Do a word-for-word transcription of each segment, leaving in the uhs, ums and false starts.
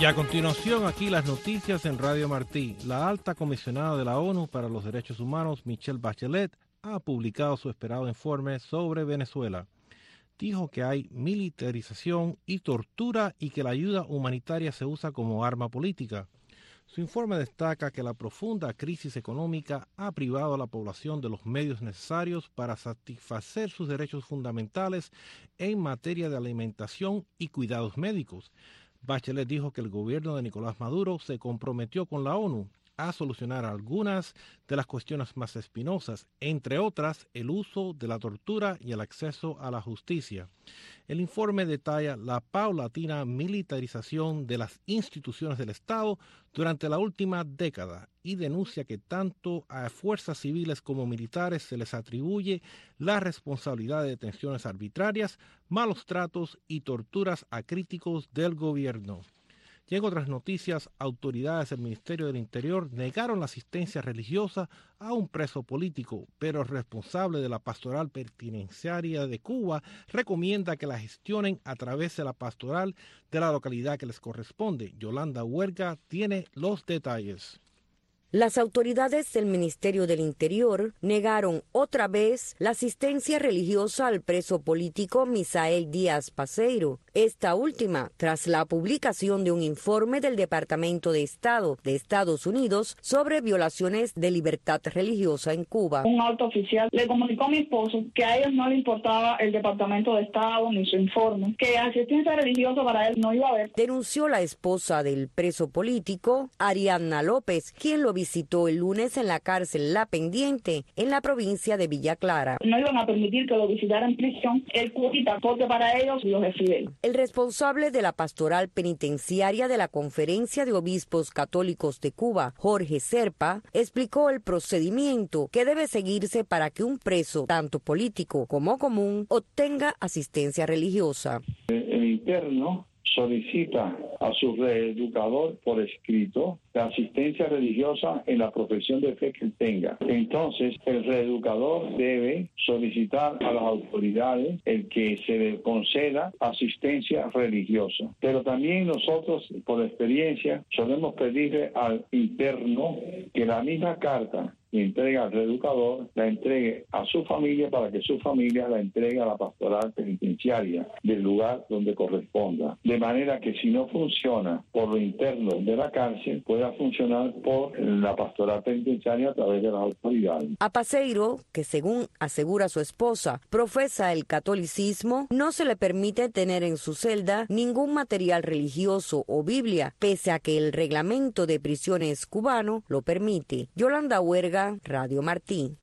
Y a continuación, aquí las noticias en Radio Martí. La alta comisionada de la ONU para los Derechos Humanos, Michelle Bachelet, ha publicado su esperado informe sobre Venezuela. Dijo que hay militarización y tortura y que la ayuda humanitaria se usa como arma política. Su informe destaca que la profunda crisis económica ha privado a la población de los medios necesarios para satisfacer sus derechos fundamentales en materia de alimentación y cuidados médicos. Bachelet dijo que el gobierno de Nicolás Maduro se comprometió con la ONU a solucionar algunas de las cuestiones más espinosas, entre otras el uso de la tortura y el acceso a la justicia. El informe detalla la paulatina militarización de las instituciones del Estado durante la última década y denuncia que tanto a fuerzas civiles como militares se les atribuye la responsabilidad de detenciones arbitrarias, malos tratos y torturas a críticos del gobierno. Y en otras noticias, autoridades del Ministerio del Interior negaron la asistencia religiosa a un preso político, pero el responsable de la pastoral penitenciaria de Cuba recomienda que la gestionen a través de la pastoral de la localidad que les corresponde. Yolanda Huerga tiene los detalles. Las autoridades del Ministerio del Interior negaron otra vez la asistencia religiosa al preso político Misael Díaz Paceiro. Esta última, tras la publicación de un informe del Departamento de Estado de Estados Unidos sobre violaciones de libertad religiosa en Cuba. Un alto oficial le comunicó a mi esposo que a ellos no le importaba el Departamento de Estado ni su informe, que asistencia religiosa para él no iba a haber. Denunció la esposa del preso político, Ariadna López, quien lo visitó el lunes en la cárcel La Pendiente, en la provincia de Villa Clara. No iban a permitir que lo visitara en prisión, el curita, porque para ellos Dios es fidel. El responsable de la pastoral penitenciaria de la Conferencia de Obispos Católicos de Cuba, Jorge Serpa, explicó el procedimiento que debe seguirse para que un preso, tanto político como común, obtenga asistencia religiosa. El interno solicita a su reeducador por escrito la asistencia religiosa en la profesión de fe que él tenga. Entonces, el reeducador debe solicitar a las autoridades el que se le conceda asistencia religiosa. Pero también nosotros, por experiencia, solemos pedirle al interno que la misma carta que entrega al reeducador, la entregue a su familia para que su familia la entregue a la pastoral penitenciaria del lugar donde corresponda. De manera que si no funciona por lo interno de la cárcel, pueda funcionar por la pastoral penitenciaria a través de las autoridades. A Paceiro, que según asegura su esposa, profesa el catolicismo, no se le permite tener en su celda ningún material religioso o Biblia, pese a que el reglamento de prisiones cubano lo permite. Yolanda Huerga, Radio Martí.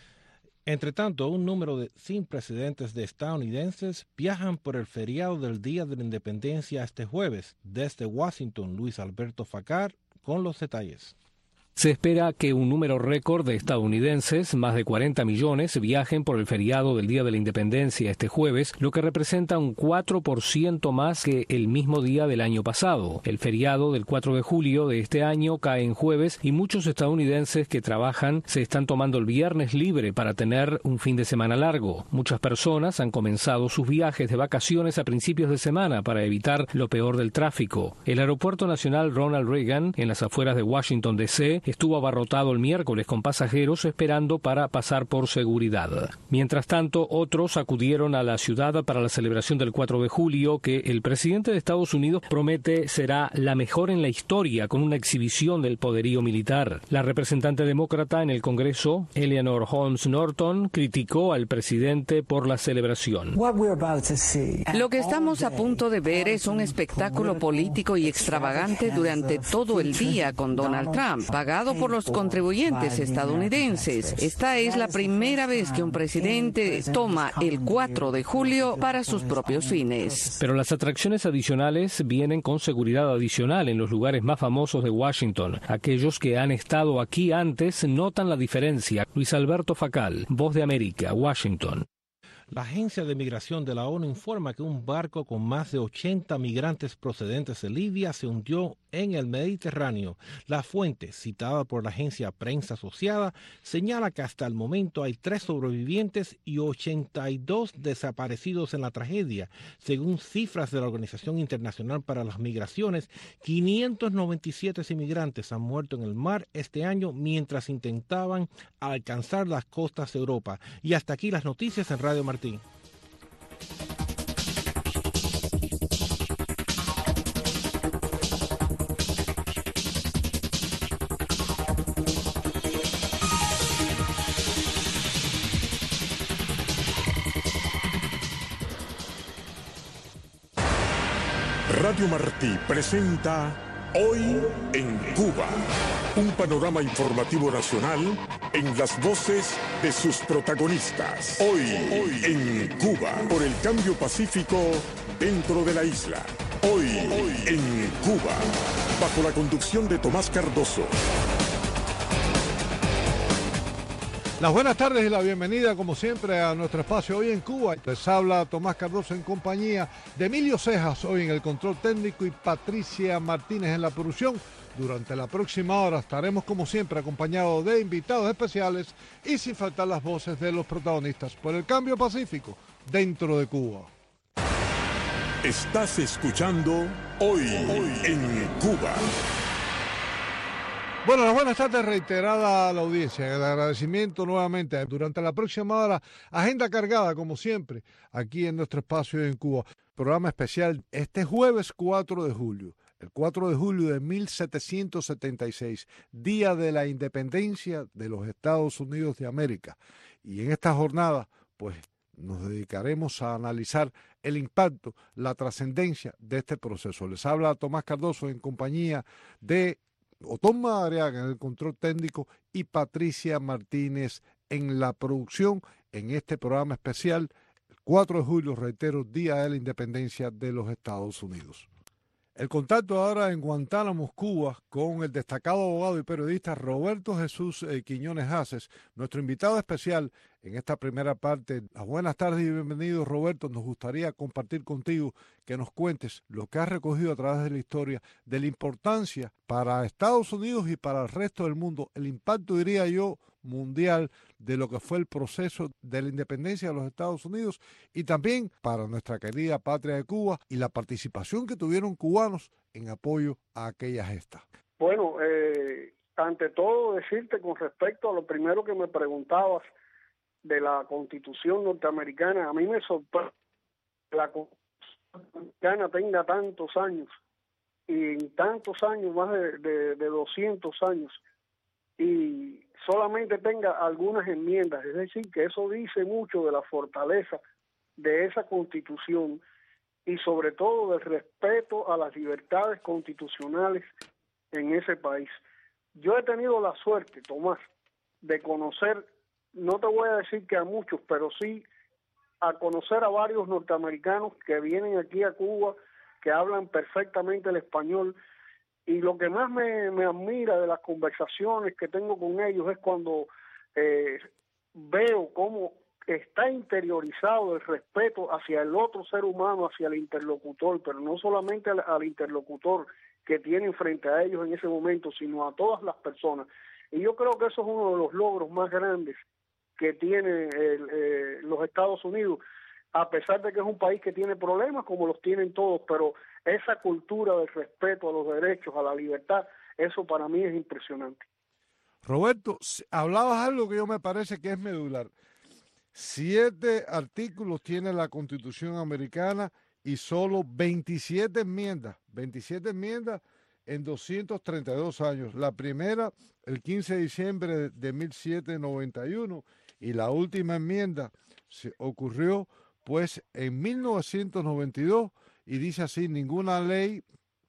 Entre tanto, un número de sin precedentes de estadounidenses viajan por el feriado del Día de la Independencia este jueves. Desde Washington, Luis Alberto Facar con los detalles. Se espera que un número récord de estadounidenses, más de cuarenta millones, viajen por el feriado del Día de la Independencia este jueves, lo que representa un cuatro por ciento más que el mismo día del año pasado. El feriado del cuatro de julio de este año cae en jueves y muchos estadounidenses que trabajan se están tomando el viernes libre para tener un fin de semana largo. Muchas personas han comenzado sus viajes de vacaciones a principios de semana para evitar lo peor del tráfico. El Aeropuerto Nacional Ronald Reagan, en las afueras de Washington, D C, estuvo abarrotado el miércoles con pasajeros esperando para pasar por seguridad. Mientras tanto, otros acudieron a la ciudad para la celebración del cuatro de julio, que el presidente de Estados Unidos promete será la mejor en la historia, con una exhibición del poderío militar. La representante demócrata en el Congreso, Eleanor Holmes Norton, criticó al presidente por la celebración. Lo que estamos a punto de ver es un espectáculo político y extravagante durante todo el día con Donald Trump, pagado por los contribuyentes estadounidenses. Esta es la primera vez que un presidente toma el cuatro de julio para sus propios fines. Pero las atracciones adicionales vienen con seguridad adicional en los lugares más famosos de Washington. Aquellos que han estado aquí antes notan la diferencia. Luis Alberto Facal, Voz de América, Washington. La Agencia de Migración de la ONU informa que un barco con más de ochenta migrantes procedentes de Libia se hundió en el Mediterráneo. La fuente, citada por la agencia Prensa Asociada, señala que hasta el momento hay tres sobrevivientes y ochenta y dos desaparecidos en la tragedia. Según cifras de la Organización Internacional para las Migraciones, quinientos noventa y siete inmigrantes han muerto en el mar este año mientras intentaban alcanzar las costas de Europa. Y hasta aquí las noticias en Radio Martí. Radio Martí presenta Hoy en Cuba, un panorama informativo nacional en las voces de sus protagonistas. Hoy, Hoy en Cuba, por el cambio pacífico dentro de la isla. Hoy, Hoy en Cuba, bajo la conducción de Tomás Cardoso. Las buenas tardes y la bienvenida, como siempre, a nuestro espacio Hoy en Cuba. Les habla Tomás Cardoso en compañía de Emilio Cejas, hoy en el control técnico, y Patricia Martínez en la producción. Durante la próxima hora estaremos, como siempre, acompañados de invitados especiales y sin faltar las voces de los protagonistas por el cambio pacífico dentro de Cuba. Estás escuchando Hoy, Hoy en Cuba. Bueno, las buenas tardes reiterada a la audiencia. El agradecimiento nuevamente. Durante la próxima hora, agenda cargada, como siempre, aquí en nuestro espacio en Cuba. Programa especial este jueves cuatro de julio. El cuatro de julio de mil setecientos setenta y seis, Día de la Independencia de los Estados Unidos de América. Y en esta jornada, pues, nos dedicaremos a analizar el impacto, la trascendencia de este proceso. Les habla Tomás Cardoso en compañía de Otón Madariaga en el control técnico y Patricia Martínez en la producción en este programa especial, el cuatro de julio, reitero, Día de la Independencia de los Estados Unidos. El contacto ahora en Guantánamo, Cuba, con el destacado abogado y periodista Roberto Jesús eh, Quiñones Haces, nuestro invitado especial en esta primera parte. Las buenas tardes y bienvenido, Roberto. Nos gustaría compartir contigo que nos cuentes lo que has recogido a través de la historia de la importancia para Estados Unidos y para el resto del mundo, el impacto, diría yo, mundial de lo que fue el proceso de la independencia de los Estados Unidos y también para nuestra querida patria de Cuba y la participación que tuvieron cubanos en apoyo a aquella gesta. Bueno, eh, ante todo decirte con respecto a lo primero que me preguntabas de la Constitución norteamericana, a mí me sorprende que la Constitución norteamericana tenga tantos años y en tantos años, más de, de, de doscientos años, y solamente tenga algunas enmiendas, es decir, que eso dice mucho de la fortaleza de esa Constitución y sobre todo del respeto a las libertades constitucionales en ese país. Yo he tenido la suerte, Tomás, de conocer, no te voy a decir que a muchos, pero sí a conocer a varios norteamericanos que vienen aquí a Cuba, que hablan perfectamente el español. Y lo que más me, me admira de las conversaciones que tengo con ellos es cuando eh, veo cómo está interiorizado el respeto hacia el otro ser humano, hacia el interlocutor, pero no solamente al, al interlocutor que tienen frente a ellos en ese momento, sino a todas las personas. Y yo creo que eso es uno de los logros más grandes que tiene el, eh, los Estados Unidos, a pesar de que es un país que tiene problemas como los tienen todos, pero esa cultura del respeto a los derechos, a la libertad, eso para mí es impresionante. Roberto, hablabas algo que yo me parece que es medular. Siete artículos tiene la Constitución americana y solo veintisiete enmiendas, veintisiete enmiendas en doscientos treinta y dos años. La primera, el quince de diciembre de mil setecientos noventa y uno, y la última enmienda se ocurrió pues en mil novecientos noventa y dos, y dice así: ninguna ley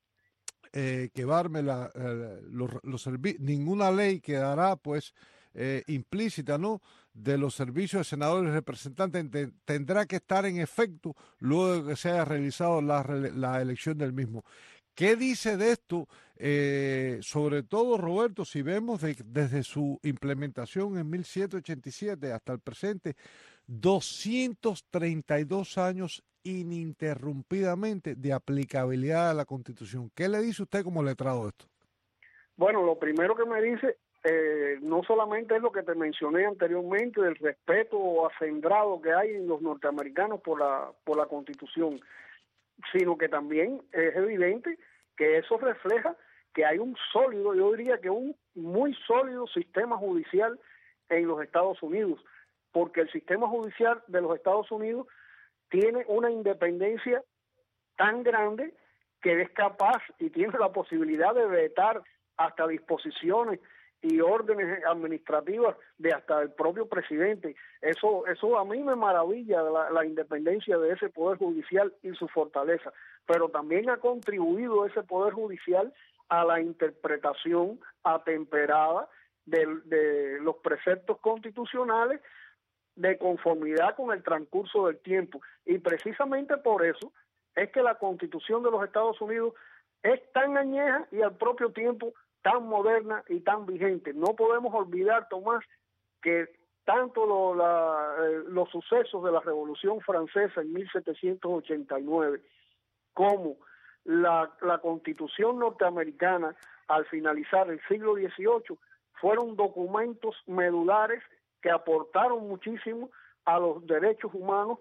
eh, que barme la, eh, los, los servicios, ninguna ley quedará pues eh, implícita, ¿no?, de los servicios de senadores y representantes, te, tendrá que estar en efecto luego de que se haya realizado la, la elección del mismo. ¿Qué dice de esto? Eh, sobre todo, Roberto, si vemos de, desde su implementación en mil setecientos ochenta y siete hasta el presente, doscientos treinta y dos años ininterrumpidamente de aplicabilidad de la Constitución. ¿Qué le dice usted como letrado de esto? Bueno, lo primero que me dice, eh, no solamente es lo que te mencioné anteriormente, del respeto acendrado que hay en los norteamericanos por la, por la Constitución, sino que también es evidente que eso refleja que hay un sólido, yo diría que un muy sólido sistema judicial en los Estados Unidos, porque el sistema judicial de los Estados Unidos tiene una independencia tan grande que es capaz y tiene la posibilidad de vetar hasta disposiciones y órdenes administrativas de hasta el propio presidente. Eso eso a mí me maravilla la, la independencia de ese poder judicial y su fortaleza, pero también ha contribuido ese poder judicial a la interpretación atemperada de, de los preceptos constitucionales de conformidad con el transcurso del tiempo, y precisamente por eso es que la Constitución de los Estados Unidos es tan añeja y al propio tiempo tan moderna y tan vigente. No podemos olvidar, Tomás, que tanto lo, la, eh, los sucesos de la Revolución Francesa en mil setecientos ochenta y nueve como la, la Constitución norteamericana al finalizar el siglo dieciocho fueron documentos medulares que aportaron muchísimo a los derechos humanos,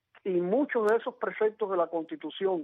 y muchos de esos preceptos de la Constitución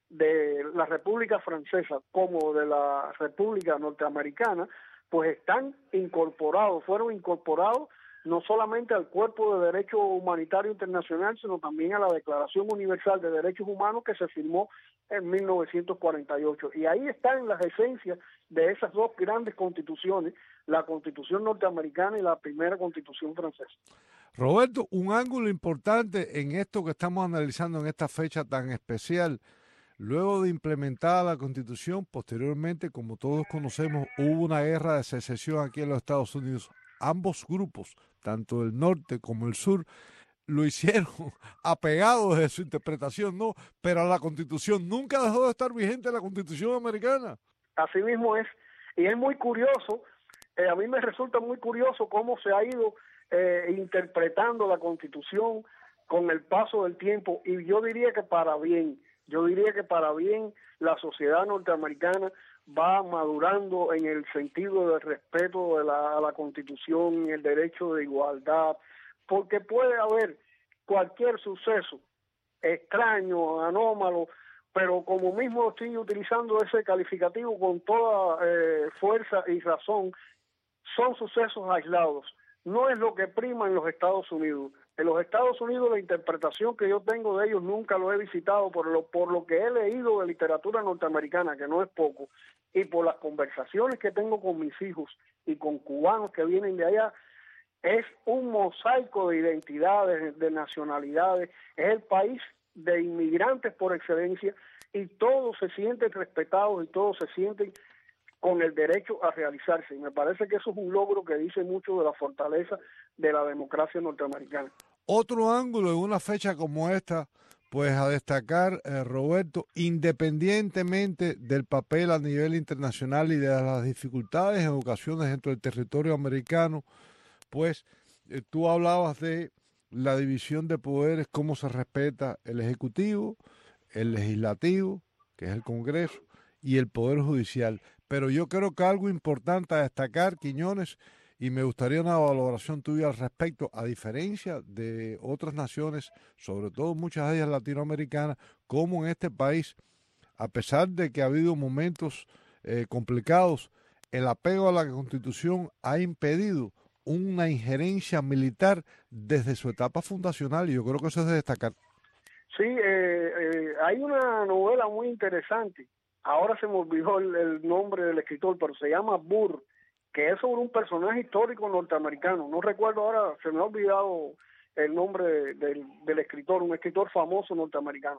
de la República Francesa como de la República Norteamericana, pues están incorporados, fueron incorporados no solamente al Cuerpo de Derecho Humanitario Internacional, sino también a la Declaración Universal de Derechos Humanos que se firmó en mil novecientos cuarenta y ocho. Y ahí están las esencias de esas dos grandes constituciones, la Constitución norteamericana y la primera Constitución francesa. Roberto, un ángulo importante en esto que estamos analizando en esta fecha tan especial, luego de implementada la Constitución, posteriormente, como todos conocemos, hubo una guerra de secesión aquí en los Estados Unidos. Ambos grupos, tanto el norte como el sur, lo hicieron apegados de su interpretación, ¿no? Pero la Constitución nunca dejó de estar vigente, la Constitución americana. Así mismo es, y es muy curioso, eh, a mí me resulta muy curioso cómo se ha ido eh, interpretando la Constitución con el paso del tiempo, y yo diría que para bien, yo diría que para bien la sociedad norteamericana va madurando en el sentido del respeto de la, a la Constitución y el derecho de igualdad, porque puede haber cualquier suceso extraño, anómalo, pero como mismo estoy utilizando ese calificativo con toda eh, fuerza y razón, son sucesos aislados, no es lo que prima en los Estados Unidos. En los Estados Unidos la interpretación que yo tengo de ellos nunca lo he visitado, por lo, por lo que he leído de literatura norteamericana, que no es poco, y por las conversaciones que tengo con mis hijos y con cubanos que vienen de allá, es un mosaico de identidades, de nacionalidades, es el país de inmigrantes por excelencia, y todos se sienten respetados y todos se sienten con el derecho a realizarse. Y me parece que eso es un logro que dice mucho de la fortaleza de la democracia norteamericana. Otro ángulo en una fecha como esta, pues a destacar, eh, Roberto, independientemente del papel a nivel internacional y de las dificultades en ocasiones dentro del territorio americano, pues eh, tú hablabas de la división de poderes, cómo se respeta el Ejecutivo, el Legislativo, que es el Congreso, y el Poder Judicial. Pero yo creo que algo importante a destacar, Quiñones, y me gustaría una valoración tuya al respecto, a diferencia de otras naciones, sobre todo muchas de ellas latinoamericanas, como en este país, a pesar de que ha habido momentos eh, complicados, el apego a la Constitución ha impedido una injerencia militar desde su etapa fundacional, y yo creo que eso es de destacar. Sí, eh, eh, hay una novela muy interesante, ahora se me olvidó el, el nombre del escritor, pero se llama Burr, que es sobre un personaje histórico norteamericano. No recuerdo ahora, se me ha olvidado el nombre de, de, del escritor, un escritor famoso norteamericano,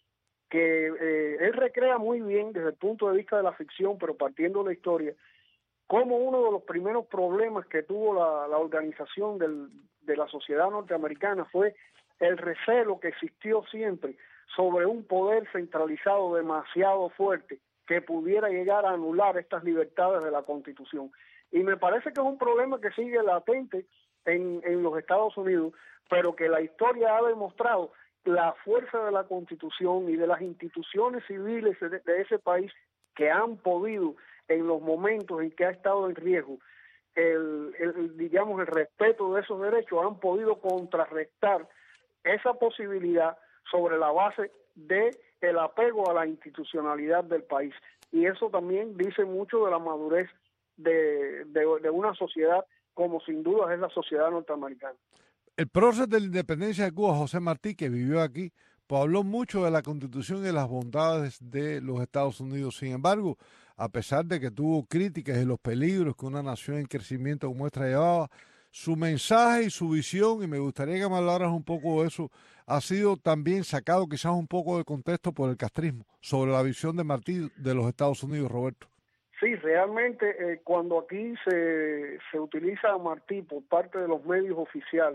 que eh, él recrea muy bien desde el punto de vista de la ficción, pero partiendo de la historia, como uno de los primeros problemas que tuvo la, la organización del, de la sociedad norteamericana fue el recelo que existió siempre sobre un poder centralizado demasiado fuerte que pudiera llegar a anular estas libertades de la Constitución. Y me parece que es un problema que sigue latente en, en los Estados Unidos, pero que la historia ha demostrado la fuerza de la Constitución y de las instituciones civiles de, de ese país que han podido, en los momentos en que ha estado en riesgo el, el digamos el respeto de esos derechos, han podido contrarrestar esa posibilidad sobre la base de el apego a la institucionalidad del país. Y eso también dice mucho de la madurez de, de, de una sociedad como sin duda es la sociedad norteamericana. El prócer de la independencia de Cuba, José Martí, que vivió aquí, pues habló mucho de la Constitución y de las bondades de los Estados Unidos. Sin embargo, a pesar de que tuvo críticas y los peligros que una nación en crecimiento como esta llevaba, su mensaje y su visión, y me gustaría que me hablaras un poco de eso, ha sido también sacado quizás un poco de contexto por el castrismo, sobre la visión de Martí de los Estados Unidos, Roberto. Sí, realmente eh, cuando aquí se, se utiliza a Martí por parte de los medios oficiales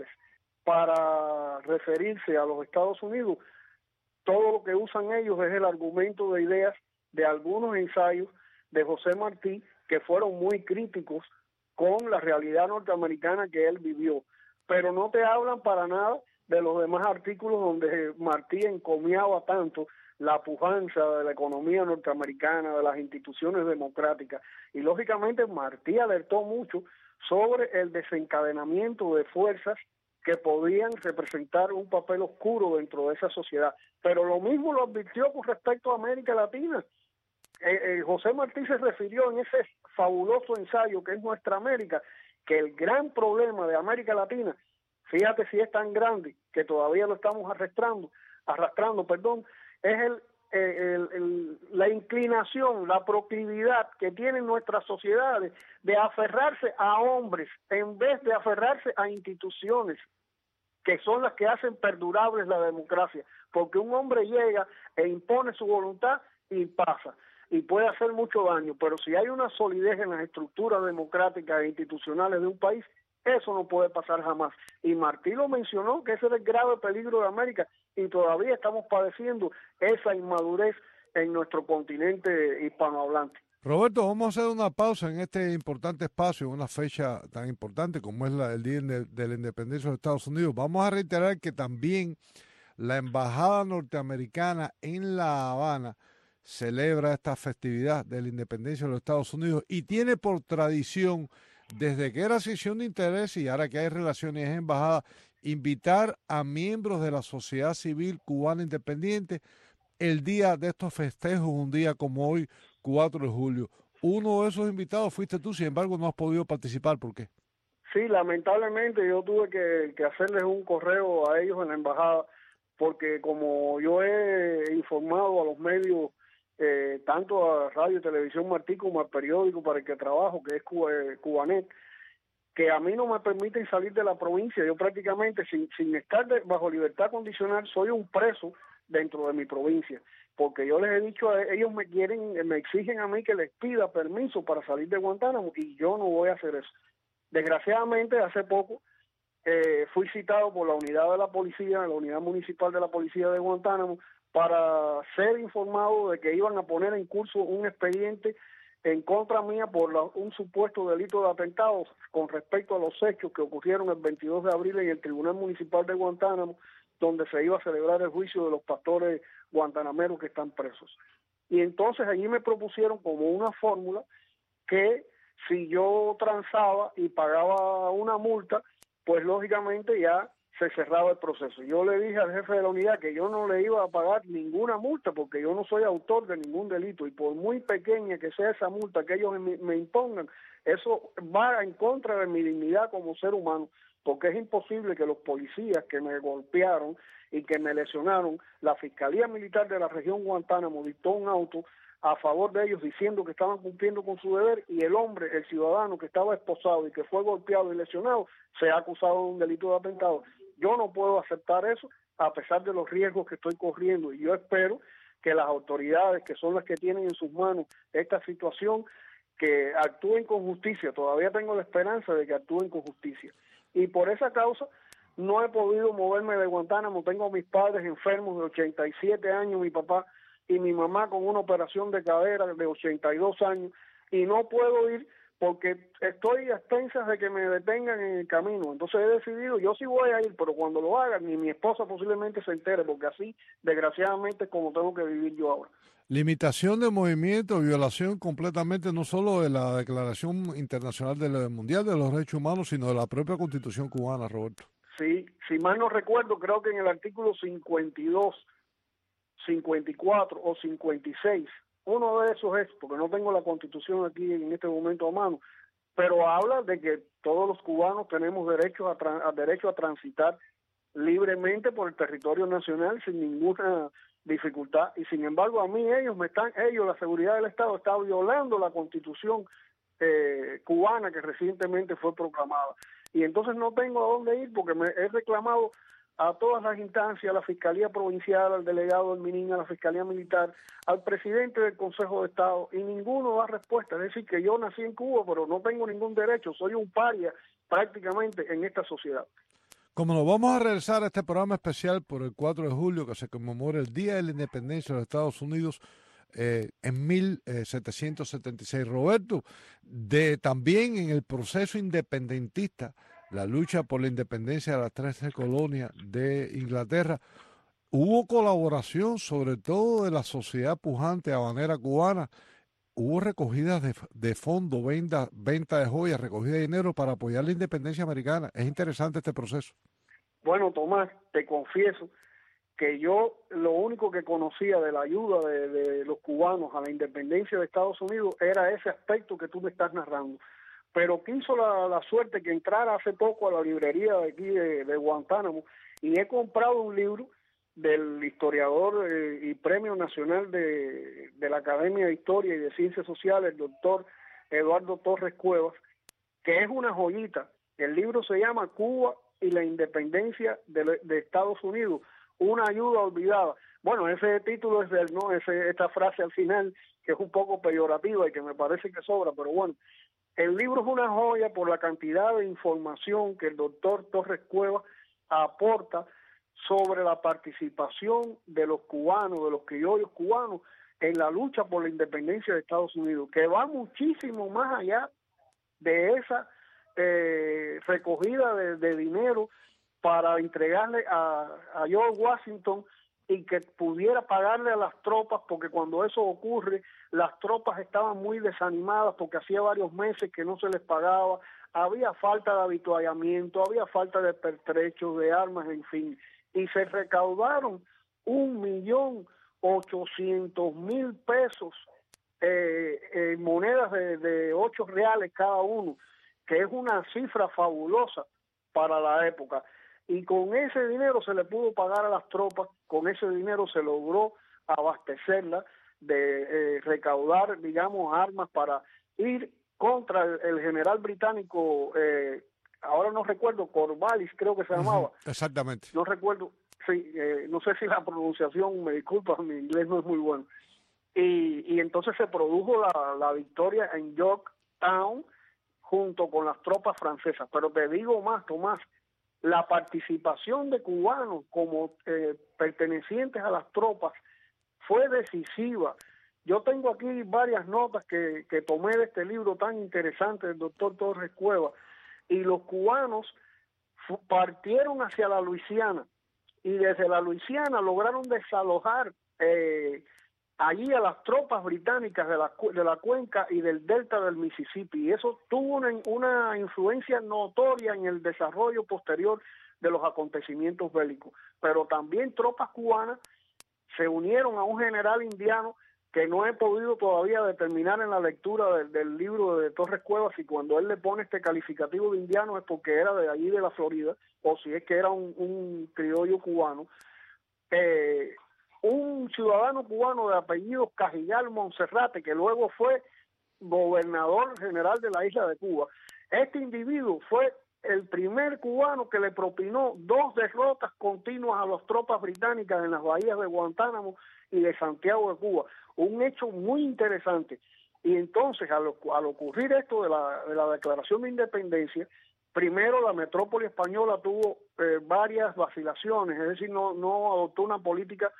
para referirse a los Estados Unidos, todo lo que usan ellos es el argumento de ideas de algunos ensayos de José Martí que fueron muy críticos con la realidad norteamericana que él vivió, pero no te hablan para nada de los demás artículos donde Martí encomiaba tanto la pujanza de la economía norteamericana, de las instituciones democráticas, y lógicamente Martí alertó mucho sobre el desencadenamiento de fuerzas que podían representar un papel oscuro dentro de esa sociedad, pero lo mismo lo advirtió con respecto a América Latina. Eh, eh, José Martí se refirió en ese fabuloso ensayo que es Nuestra América, que el gran problema de América Latina, fíjate si es tan grande que todavía lo estamos arrastrando, arrastrando, perdón, es el, eh, el, el, la inclinación, la proclividad que tienen nuestras sociedades de aferrarse a hombres en vez de aferrarse a instituciones que son las que hacen perdurables la democracia, porque un hombre llega e impone su voluntad y pasa, y puede hacer mucho daño, pero si hay una solidez en las estructuras democráticas e institucionales de un país, eso no puede pasar jamás. Y Martí lo mencionó, que ese es el grave peligro de América, y todavía estamos padeciendo esa inmadurez en nuestro continente hispanohablante. Roberto, vamos a hacer una pausa en este importante espacio, en una fecha tan importante como es la, el Día de, de la Independencia de los Estados Unidos. Vamos a reiterar que también la Embajada Norteamericana en La Habana celebra esta festividad de la Independencia de los Estados Unidos y tiene por tradición, desde que era sección de interés y ahora que hay relaciones embajada, invitar a miembros de la sociedad civil cubana independiente el día de estos festejos, un día como hoy, cuatro de julio. Uno de esos invitados fuiste tú, sin embargo no has podido participar. ¿Por qué? Sí, lamentablemente yo tuve que, que hacerles un correo a ellos en la embajada, porque como yo he informado a los medios, eh, tanto a Radio y Televisión Martí como al periódico para el que trabajo, que es Cuba, eh, Cubanet, que a mí no me permiten salir de la provincia. Yo prácticamente, sin, sin estar de, bajo libertad condicional, soy un preso dentro de mi provincia, porque yo les he dicho a ellos, me quieren, me exigen a mí que les pida permiso para salir de Guantánamo, y yo no voy a hacer eso. Desgraciadamente, hace poco eh, fui citado por la unidad de la policía, la unidad municipal de la policía de Guantánamo, para ser informado de que iban a poner en curso un expediente en contra mía por la, un supuesto delito de atentados con respecto a los hechos que ocurrieron el veintidós de abril en el Tribunal Municipal de Guantánamo, donde se iba a celebrar el juicio de los pastores guantanameros que están presos. Y entonces allí me propusieron como una fórmula que si yo transaba y pagaba una multa, pues lógicamente ya se cerraba el proceso. Yo le dije al jefe de la unidad que yo no le iba a pagar ninguna multa porque yo no soy autor de ningún delito, y por muy pequeña que sea esa multa que ellos me, me impongan, eso va en contra de mi dignidad como ser humano, porque es imposible que los policías que me golpearon y que me lesionaron, la Fiscalía Militar de la región Guantánamo dictó un auto a favor de ellos diciendo que estaban cumpliendo con su deber, y el hombre, el ciudadano que estaba esposado y que fue golpeado y lesionado, se ha acusado de un delito de atentado. Yo no puedo aceptar eso a pesar de los riesgos que estoy corriendo, y yo espero que las autoridades, que son las que tienen en sus manos esta situación, que actúen con justicia. Todavía tengo la esperanza de que actúen con justicia. Y por esa causa no he podido moverme de Guantánamo. Tengo a mis padres enfermos de ochenta y siete años, mi papá, y mi mamá con una operación de cadera de ochenta y dos años, y no puedo ir porque estoy a expensas de que me detengan en el camino. Entonces he decidido, yo sí voy a ir, pero cuando lo haga, ni mi esposa posiblemente se entere, porque así, desgraciadamente, es como tengo que vivir yo ahora. Limitación de movimiento, violación completamente no solo de la Declaración Internacional del Mundial de los Derechos Humanos, sino de la propia Constitución cubana, Roberto. Sí, si mal no recuerdo, creo que en el artículo cincuenta y dos, cincuenta y cuatro o cincuenta y seis, uno de esos es, porque no tengo la Constitución aquí en este momento a mano, pero habla de que todos los cubanos tenemos derecho a, a derecho a transitar libremente por el territorio nacional sin ninguna dificultad, y sin embargo a mí ellos me están, ellos, la seguridad del Estado está violando la Constitución eh, cubana que recientemente fue proclamada, y entonces no tengo a dónde ir porque me he reclamado a todas las instancias, a la Fiscalía Provincial, al delegado del MININ, a la Fiscalía Militar, al presidente del Consejo de Estado, y ninguno da respuesta. Es decir, que yo nací en Cuba, pero no tengo ningún derecho, soy un paria prácticamente en esta sociedad. Como nos vamos a regresar a este programa especial por el cuatro de julio, que se conmemora el Día de la Independencia de los Estados Unidos eh, en mil setecientos setenta y seis. Roberto, de también en el proceso independentista, la lucha por la independencia de las trece colonias de Inglaterra, hubo colaboración sobre todo de la sociedad pujante habanera cubana, hubo recogidas de, de fondos, venta, venta de joyas, recogida de dinero para apoyar la independencia americana. Es interesante este proceso. Bueno, Tomás, te confieso que yo lo único que conocía de la ayuda de, de los cubanos a la independencia de Estados Unidos era ese aspecto que tú me estás narrando. Pero quiso la, la suerte que entrara hace poco a la librería de aquí de, de Guantánamo y he comprado un libro del historiador eh, y Premio Nacional de, de la Academia de Historia y de Ciencias Sociales, el doctor Eduardo Torres Cuevas, que es una joyita. El libro se llama Cuba y la Independencia de, de Estados Unidos, una ayuda olvidada. Bueno, ese título es del, no, ese, esta frase al final, que es un poco peyorativa y que me parece que sobra, pero bueno, el libro es una joya por la cantidad de información que el doctor Torres Cuevas aporta sobre la participación de los cubanos, de los criollos cubanos, en la lucha por la independencia de Estados Unidos, que va muchísimo más allá de esa eh, recogida de, de dinero para entregarle a, a George Washington y que pudiera pagarle a las tropas, porque cuando eso ocurre, las tropas estaban muy desanimadas porque hacía varios meses que no se les pagaba, había falta de avituallamiento, había falta de pertrechos, de armas, en fin, y se recaudaron un millón ochocientos mil pesos eh, en monedas de, de ocho reales cada uno, que es una cifra fabulosa para la época. Y con ese dinero se le pudo pagar a las tropas, con ese dinero se logró abastecerla, de eh, recaudar, digamos, armas para ir contra el, el general británico, eh, ahora no recuerdo, Corvallis creo que se llamaba. Uh-huh, exactamente. No recuerdo, sí, eh, no sé si la pronunciación, me disculpa, mi inglés no es muy bueno. Y, y entonces se produjo la, la victoria en Yorktown junto con las tropas francesas. Pero te digo más, Tomás, la participación de cubanos como eh, pertenecientes a las tropas fue decisiva. Yo tengo aquí varias notas que, que tomé de este libro tan interesante del doctor Torres Cuevas, y los cubanos partieron hacia la Luisiana y desde la Luisiana lograron desalojar eh, allí a las tropas británicas de la, de la cuenca y del delta del Mississippi, y eso tuvo una, una influencia notoria en el desarrollo posterior de los acontecimientos bélicos. Pero también tropas cubanas se unieron a un general indiano que no he podido todavía determinar en la lectura del, del libro de Torres Cuevas si cuando él le pone este calificativo de indiano es porque era de allí de la Florida o si es que era un, un criollo cubano. Eh, un ciudadano cubano de apellido Cajigal Monserrate, que luego fue gobernador general de la isla de Cuba. Este individuo fue el primer cubano que le propinó dos derrotas continuas a las tropas británicas en las bahías de Guantánamo y de Santiago de Cuba. Un hecho muy interesante. Y entonces, al, al ocurrir esto de la, de la Declaración de Independencia, primero la metrópoli española tuvo eh, varias vacilaciones, es decir, no, no adoptó una política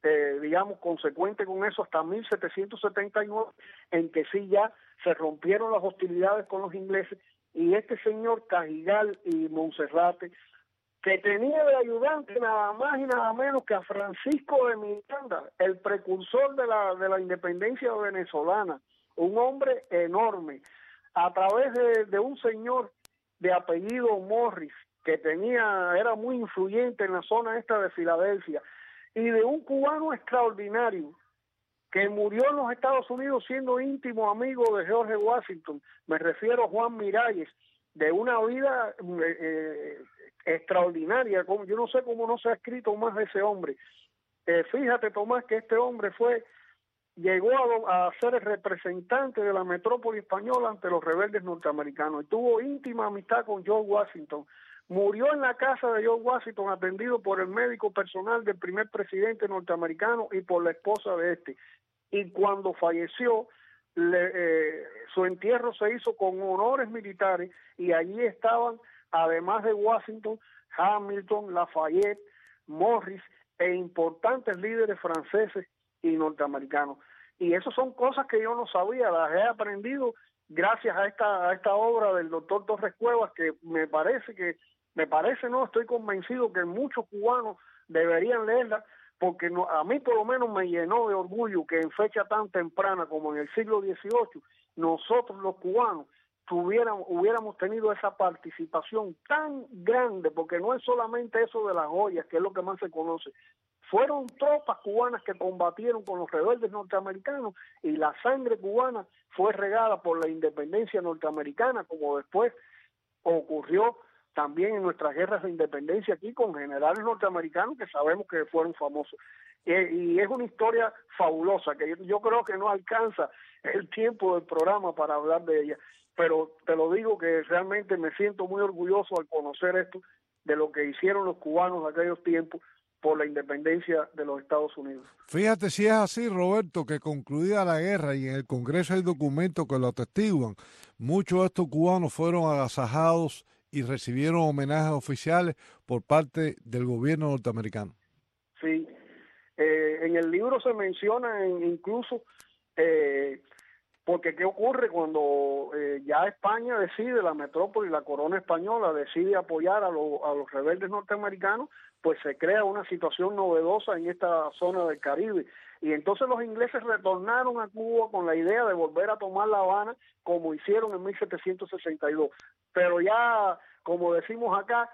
eh, digamos, consecuente con eso hasta mil setecientos setenta y nueve, en que sí ya se rompieron las hostilidades con los ingleses, y este señor Cajigal y Monserrate, que tenía de ayudante nada más y nada menos que a Francisco de Miranda, el precursor de la, de la independencia venezolana, un hombre enorme, a través de, de un señor de apellido Morris, que tenía, era muy influyente en la zona esta de Filadelfia, y de un cubano extraordinario que murió en los Estados Unidos siendo íntimo amigo de George Washington. Me refiero a Juan Miralles, de una vida eh, eh, extraordinaria. Como, yo no sé cómo no se ha escrito más de ese hombre. Eh, fíjate, Tomás, que este hombre fue llegó a, a ser el representante de la metrópoli española ante los rebeldes norteamericanos y tuvo íntima amistad con George Washington. Murió en la casa de George Washington atendido por el médico personal del primer presidente norteamericano y por la esposa de este. Y cuando falleció, le, eh, su entierro se hizo con honores militares y allí estaban, además de Washington, Hamilton, Lafayette, Morris e importantes líderes franceses y norteamericanos. Y eso son cosas que yo no sabía, las he aprendido gracias a esta a esta obra del doctor Torres Cuevas, que me parece que, me parece no, estoy convencido que muchos cubanos deberían leerla, porque no, a mí por lo menos me llenó de orgullo que en fecha tan temprana como en el siglo dieciocho, nosotros los cubanos tuviéramos, hubiéramos tenido esa participación tan grande, porque no es solamente eso de las joyas, que es lo que más se conoce. Fueron tropas cubanas que combatieron con los rebeldes norteamericanos y la sangre cubana fue regada por la independencia norteamericana, como después ocurrió también en nuestras guerras de independencia aquí con generales norteamericanos que sabemos que fueron famosos. Eh, y es una historia fabulosa que yo, yo creo que no alcanza el tiempo del programa para hablar de ella, pero te lo digo que realmente me siento muy orgulloso al conocer esto de lo que hicieron los cubanos de aquellos tiempos por la independencia de los Estados Unidos. Fíjate si es así, Roberto, que concluida la guerra y en el Congreso hay documentos que lo atestiguan, muchos de estos cubanos fueron agasajados y recibieron homenajes oficiales por parte del gobierno norteamericano. Sí, eh, en el libro se menciona en, incluso, eh, porque ¿qué ocurre cuando eh, ya España decide, la metrópoli, la corona española decide apoyar a, lo, a los rebeldes norteamericanos? Pues se crea una situación novedosa en esta zona del Caribe. Y entonces los ingleses retornaron a Cuba con la idea de volver a tomar La Habana, como hicieron en mil setecientos sesenta y dos. Pero ya, como decimos acá,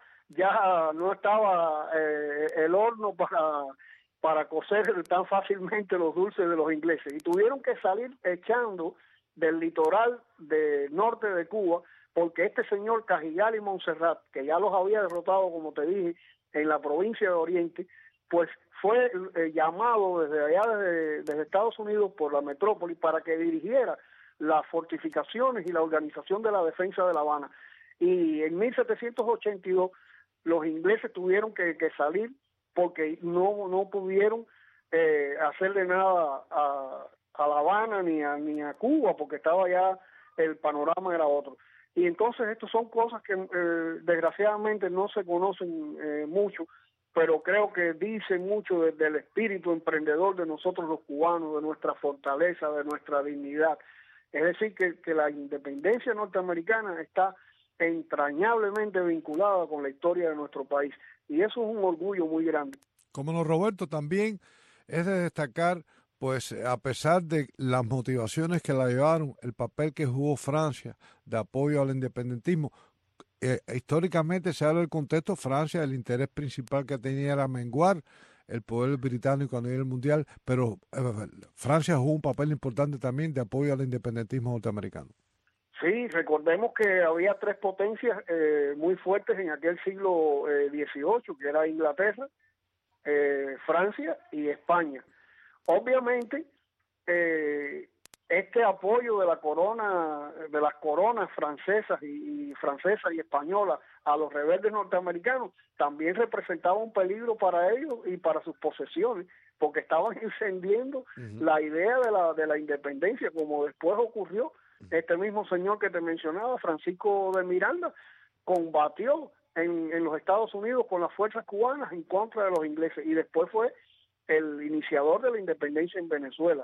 ya no estaba eh, el horno para, para cocer tan fácilmente los dulces de los ingleses. Y tuvieron que salir echando del litoral del norte de Cuba, porque este señor Cajigal y Montserrat, que ya los había derrotado, como te dije, en la provincia de Oriente, pues fue eh, llamado desde allá, desde, desde Estados Unidos, por la metrópoli, para que dirigiera las fortificaciones y la organización de la defensa de La Habana. Y en mil setecientos ochenta y dos los ingleses tuvieron que, que salir porque no, no pudieron eh, hacerle nada a, a La Habana ni a, ni a Cuba, porque estaba ya, el panorama era otro. Y entonces estas son cosas que eh, desgraciadamente no se conocen eh, mucho, pero creo que dicen mucho de, del espíritu emprendedor de nosotros los cubanos, de nuestra fortaleza, de nuestra dignidad. Es decir, que, que la independencia norteamericana está entrañablemente vinculada con la historia de nuestro país, y eso es un orgullo muy grande. Como no, Roberto, también es de destacar, pues a pesar de las motivaciones que la llevaron, el papel que jugó Francia de apoyo al independentismo, eh, históricamente se habla del contexto. Francia, el interés principal que tenía era menguar el poder británico a nivel mundial, pero eh, Francia jugó un papel importante también de apoyo al independentismo norteamericano. Sí, recordemos que había tres potencias eh, muy fuertes en aquel siglo eh, dieciocho, que era Inglaterra, eh, Francia y España. Obviamente, eh, este apoyo de la corona, de las coronas francesas y, y francesas y españolas a los rebeldes norteamericanos también representaba un peligro para ellos y para sus posesiones, porque estaban encendiendo uh-huh. la idea de la de la independencia, como después ocurrió. Este mismo señor que te mencionaba, Francisco de Miranda, combatió en, en los Estados Unidos con las fuerzas cubanas en contra de los ingleses, y después fue el iniciador de la independencia en Venezuela.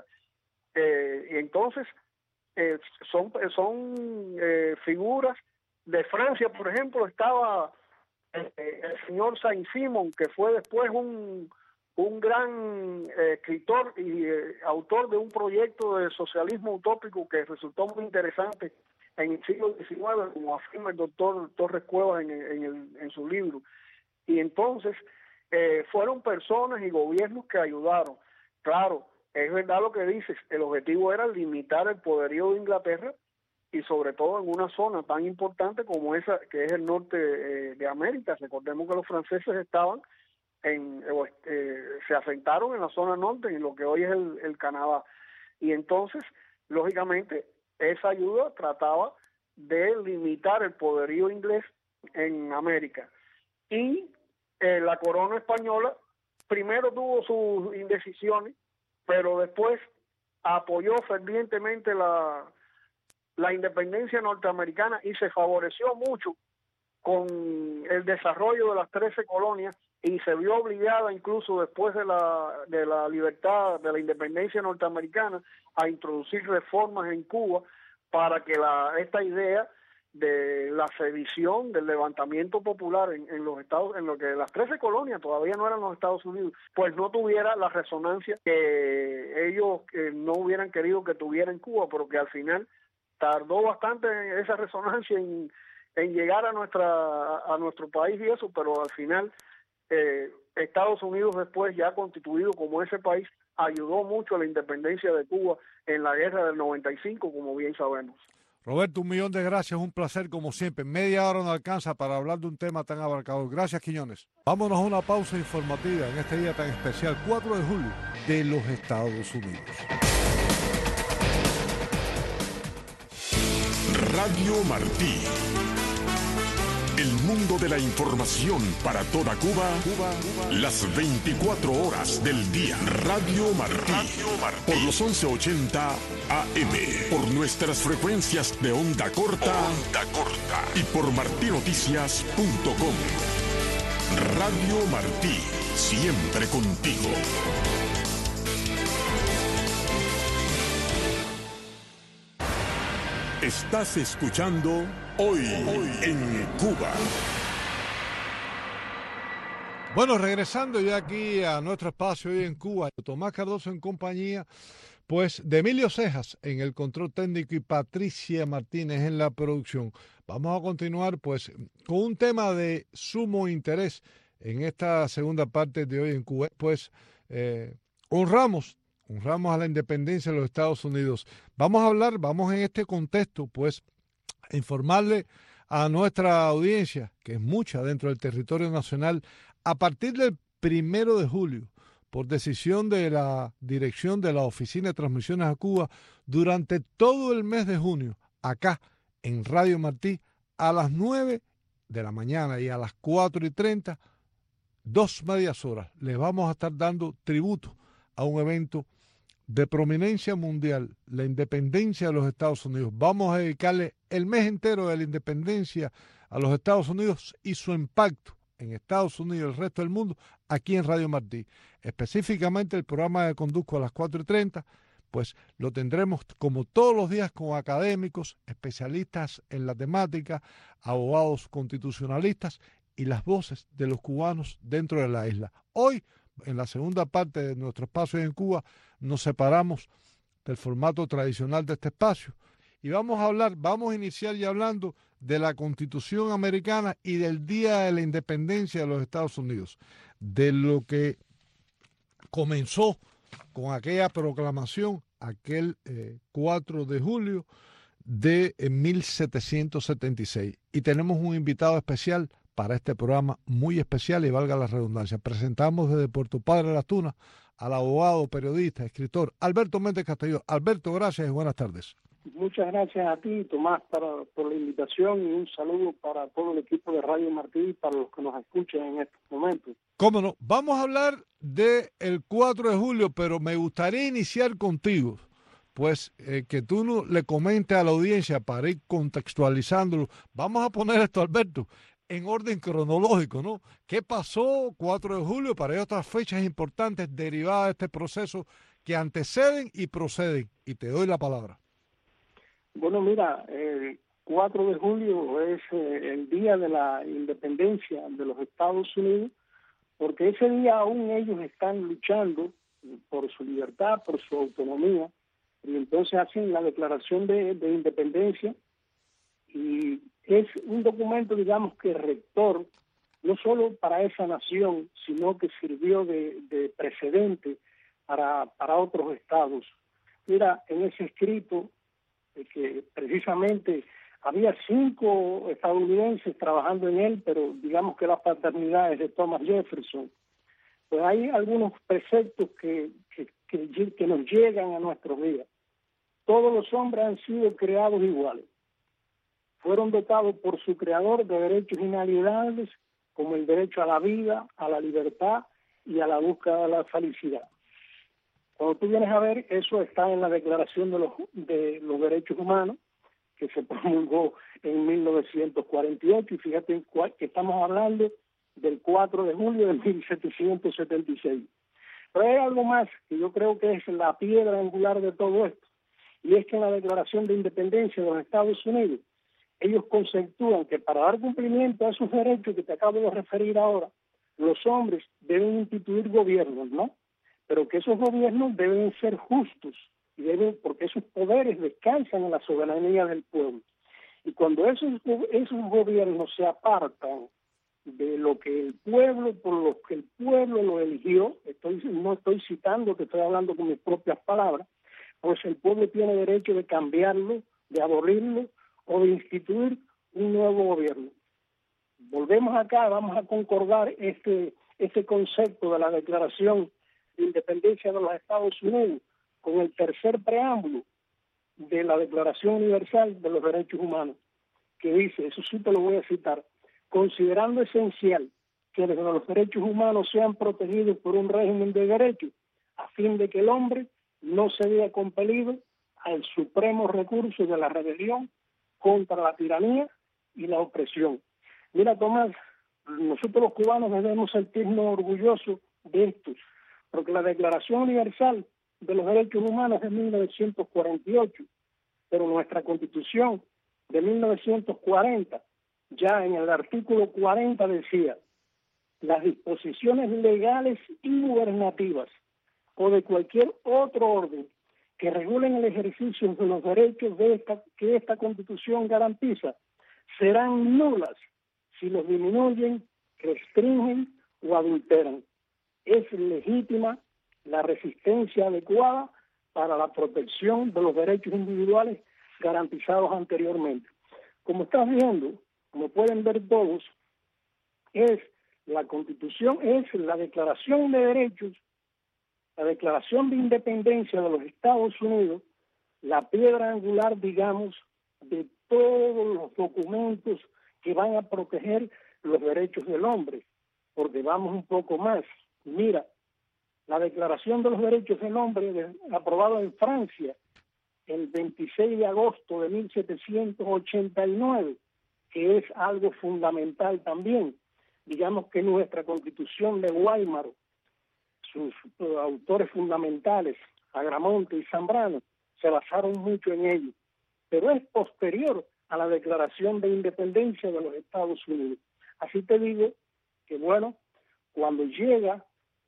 Eh, y entonces eh, son, son eh, figuras de Francia, por ejemplo, estaba eh, el señor Saint-Simon, que fue después un, un gran eh, escritor y eh, autor de un proyecto de socialismo utópico que resultó muy interesante en el siglo diecinueve, como afirma el doctor Torres Cuevas en, en, el, en su libro. Y entonces eh, fueron personas y gobiernos que ayudaron. Claro, es verdad lo que dices, el objetivo era limitar el poderío de Inglaterra y sobre todo en una zona tan importante como esa, que es el norte eh, de América. Recordemos que los franceses estaban en, eh, se asentaron en la zona norte, en lo que hoy es el, el Canadá. Y entonces, lógicamente, esa ayuda trataba de limitar el poderío inglés en América. Y eh, la corona española primero tuvo sus indecisiones, pero después apoyó fervientemente la, la independencia norteamericana y se favoreció mucho con el desarrollo de las trece colonias y se vio obligada incluso después de la, de la libertad, de la independencia norteamericana, a introducir reformas en Cuba para que la, esta idea de la sedición, del levantamiento popular en, en los Estados, en lo que las trece colonias todavía no eran los Estados Unidos, pues no tuviera la resonancia que ellos eh, no hubieran querido que tuviera en Cuba, pero que al final tardó bastante en esa resonancia en, en llegar a nuestra a nuestro país y eso, pero al final eh, Estados Unidos después, ya constituido como ese país, ayudó mucho a la independencia de Cuba en la guerra del noventa y cinco, como bien sabemos. Roberto, un millón de gracias, un placer como siempre. Media hora no alcanza para hablar de un tema tan abarcador. Gracias, Quiñones. Vámonos a una pausa informativa en este día tan especial, cuatro de julio, de los Estados Unidos. Radio Martí. El mundo de la información para toda Cuba, Cuba, Cuba, las veinticuatro horas del día. Radio Martí. Radio Martí. Por los once ochenta A M. Por nuestras frecuencias de onda corta. Onda corta. Y por martí noticias punto com. Radio Martí. Siempre contigo. Estás escuchando Hoy, Hoy en Cuba. Bueno, regresando ya aquí a nuestro espacio Hoy en Cuba, Tomás Cardoso en compañía, pues, de Emilio Cejas en el control técnico y Patricia Martínez en la producción. Vamos a continuar, pues, con un tema de sumo interés en esta segunda parte de Hoy en Cuba. Pues, eh, honramos Honramos a la independencia de los Estados Unidos. Vamos a hablar, vamos en este contexto, pues, a informarle a nuestra audiencia, que es mucha dentro del territorio nacional, a partir del primero de julio, por decisión de la dirección de la Oficina de Transmisiones a Cuba, durante todo el mes de junio, acá en Radio Martí, a las nueve de la mañana y a las cuatro y treinta, dos medias horas, les vamos a estar dando tributo a un evento de prominencia mundial, la independencia de los Estados Unidos. Vamos a dedicarle el mes entero de la independencia a los Estados Unidos y su impacto en Estados Unidos y el resto del mundo aquí en Radio Martí. Específicamente el programa que conduzco a las cuatro y treinta, pues lo tendremos como todos los días con académicos, especialistas en la temática, abogados constitucionalistas y las voces de los cubanos dentro de la isla. Hoy, en la segunda parte de nuestro espacio en Cuba, nos separamos del formato tradicional de este espacio y vamos a hablar, vamos a iniciar ya hablando de la Constitución americana y del Día de la Independencia de los Estados Unidos, de lo que comenzó con aquella proclamación, aquel eh, cuatro de julio de eh, mil setecientos setenta y seis. Y tenemos un invitado especial para este programa, muy especial y valga la redundancia. Presentamos desde Puerto Padre Las Tunas al abogado, periodista, escritor Alberto Méndez Castelló. Alberto, gracias y buenas tardes. Muchas gracias a ti, Tomás, para, por la invitación y un saludo para todo el equipo de Radio Martí y para los que nos escuchan en estos momentos. Cómo no, vamos a hablar del cuatro de julio, pero me gustaría iniciar contigo, pues eh, que tú no, le comentes a la audiencia para ir contextualizándolo. Vamos a poner esto, Alberto, en orden cronológico, ¿no? ¿Qué pasó cuatro de julio para otras fechas importantes derivadas de este proceso que anteceden y proceden? Y te doy la palabra. Bueno, mira, el cuatro de julio es eh, el día de la independencia de los Estados Unidos, porque ese día aún ellos están luchando por su libertad, por su autonomía, y entonces hacen la declaración de, de independencia, y es un documento, digamos, que rector, no solo para esa nación, sino que sirvió de, de precedente para, para otros estados. Mira, en ese escrito, eh, que precisamente había cinco estadounidenses trabajando en él, pero digamos que la paternidad es de Thomas Jefferson, pues hay algunos preceptos que, que, que, que nos llegan a nuestros días. Todos los hombres han sido creados iguales. Fueron dotados por su creador de derechos inalienables, como el derecho a la vida, a la libertad y a la búsqueda de la felicidad. Cuando tú vienes a ver, eso está en la Declaración de los, de los Derechos Humanos, que se promulgó en mil novecientos cuarenta y ocho, y fíjate que estamos hablando del cuatro de julio de mil setecientos setenta y seis. Pero hay algo más que yo creo que es la piedra angular de todo esto, y es que en la Declaración de Independencia de los Estados Unidos, ellos conceptúan que para dar cumplimiento a esos derechos que te acabo de referir ahora, los hombres deben instituir gobiernos, ¿no? Pero que esos gobiernos deben ser justos, y deben, porque esos poderes descansan en la soberanía del pueblo. Y cuando esos, esos gobiernos se apartan de lo que el pueblo, por lo que el pueblo lo eligió, estoy, no estoy citando, que estoy hablando con mis propias palabras, pues el pueblo tiene derecho de cambiarlo, de abolirlo o de instituir un nuevo gobierno. Volvemos acá, vamos a concordar este, este concepto de la Declaración de Independencia de los Estados Unidos con el tercer preámbulo de la Declaración Universal de los Derechos Humanos, que dice, eso sí te lo voy a citar, considerando esencial que los derechos humanos sean protegidos por un régimen de derechos, a fin de que el hombre no se vea compelido al supremo recurso de la rebelión contra la tiranía y la opresión. Mira, Tomás, nosotros los cubanos debemos sentirnos orgullosos de esto, porque la Declaración Universal de los Derechos Humanos es de mil novecientos cuarenta y ocho, pero nuestra Constitución de mil novecientos cuarenta, ya en el artículo cuarenta decía, las disposiciones legales y gubernativas o de cualquier otro orden que regulen el ejercicio de los derechos de esta, que esta Constitución garantiza, serán nulas si los disminuyen, restringen o adulteran. Es legítima la resistencia adecuada para la protección de los derechos individuales garantizados anteriormente. Como estás viendo, como pueden ver todos, es la Constitución, es la Declaración de Derechos, la Declaración de Independencia de los Estados Unidos, la piedra angular, digamos, de todos los documentos que van a proteger los derechos del hombre, porque vamos un poco más. Mira, la Declaración de los Derechos del Hombre, de, aprobada en Francia el veintiséis de agosto de mil setecientos ochenta y nueve, que es algo fundamental también. Digamos que nuestra Constitución de Weimar, sus uh, autores fundamentales, Agramonte y Zambrano, se basaron mucho en ello, pero es posterior a la Declaración de Independencia de los Estados Unidos. Así te digo que, bueno, cuando llega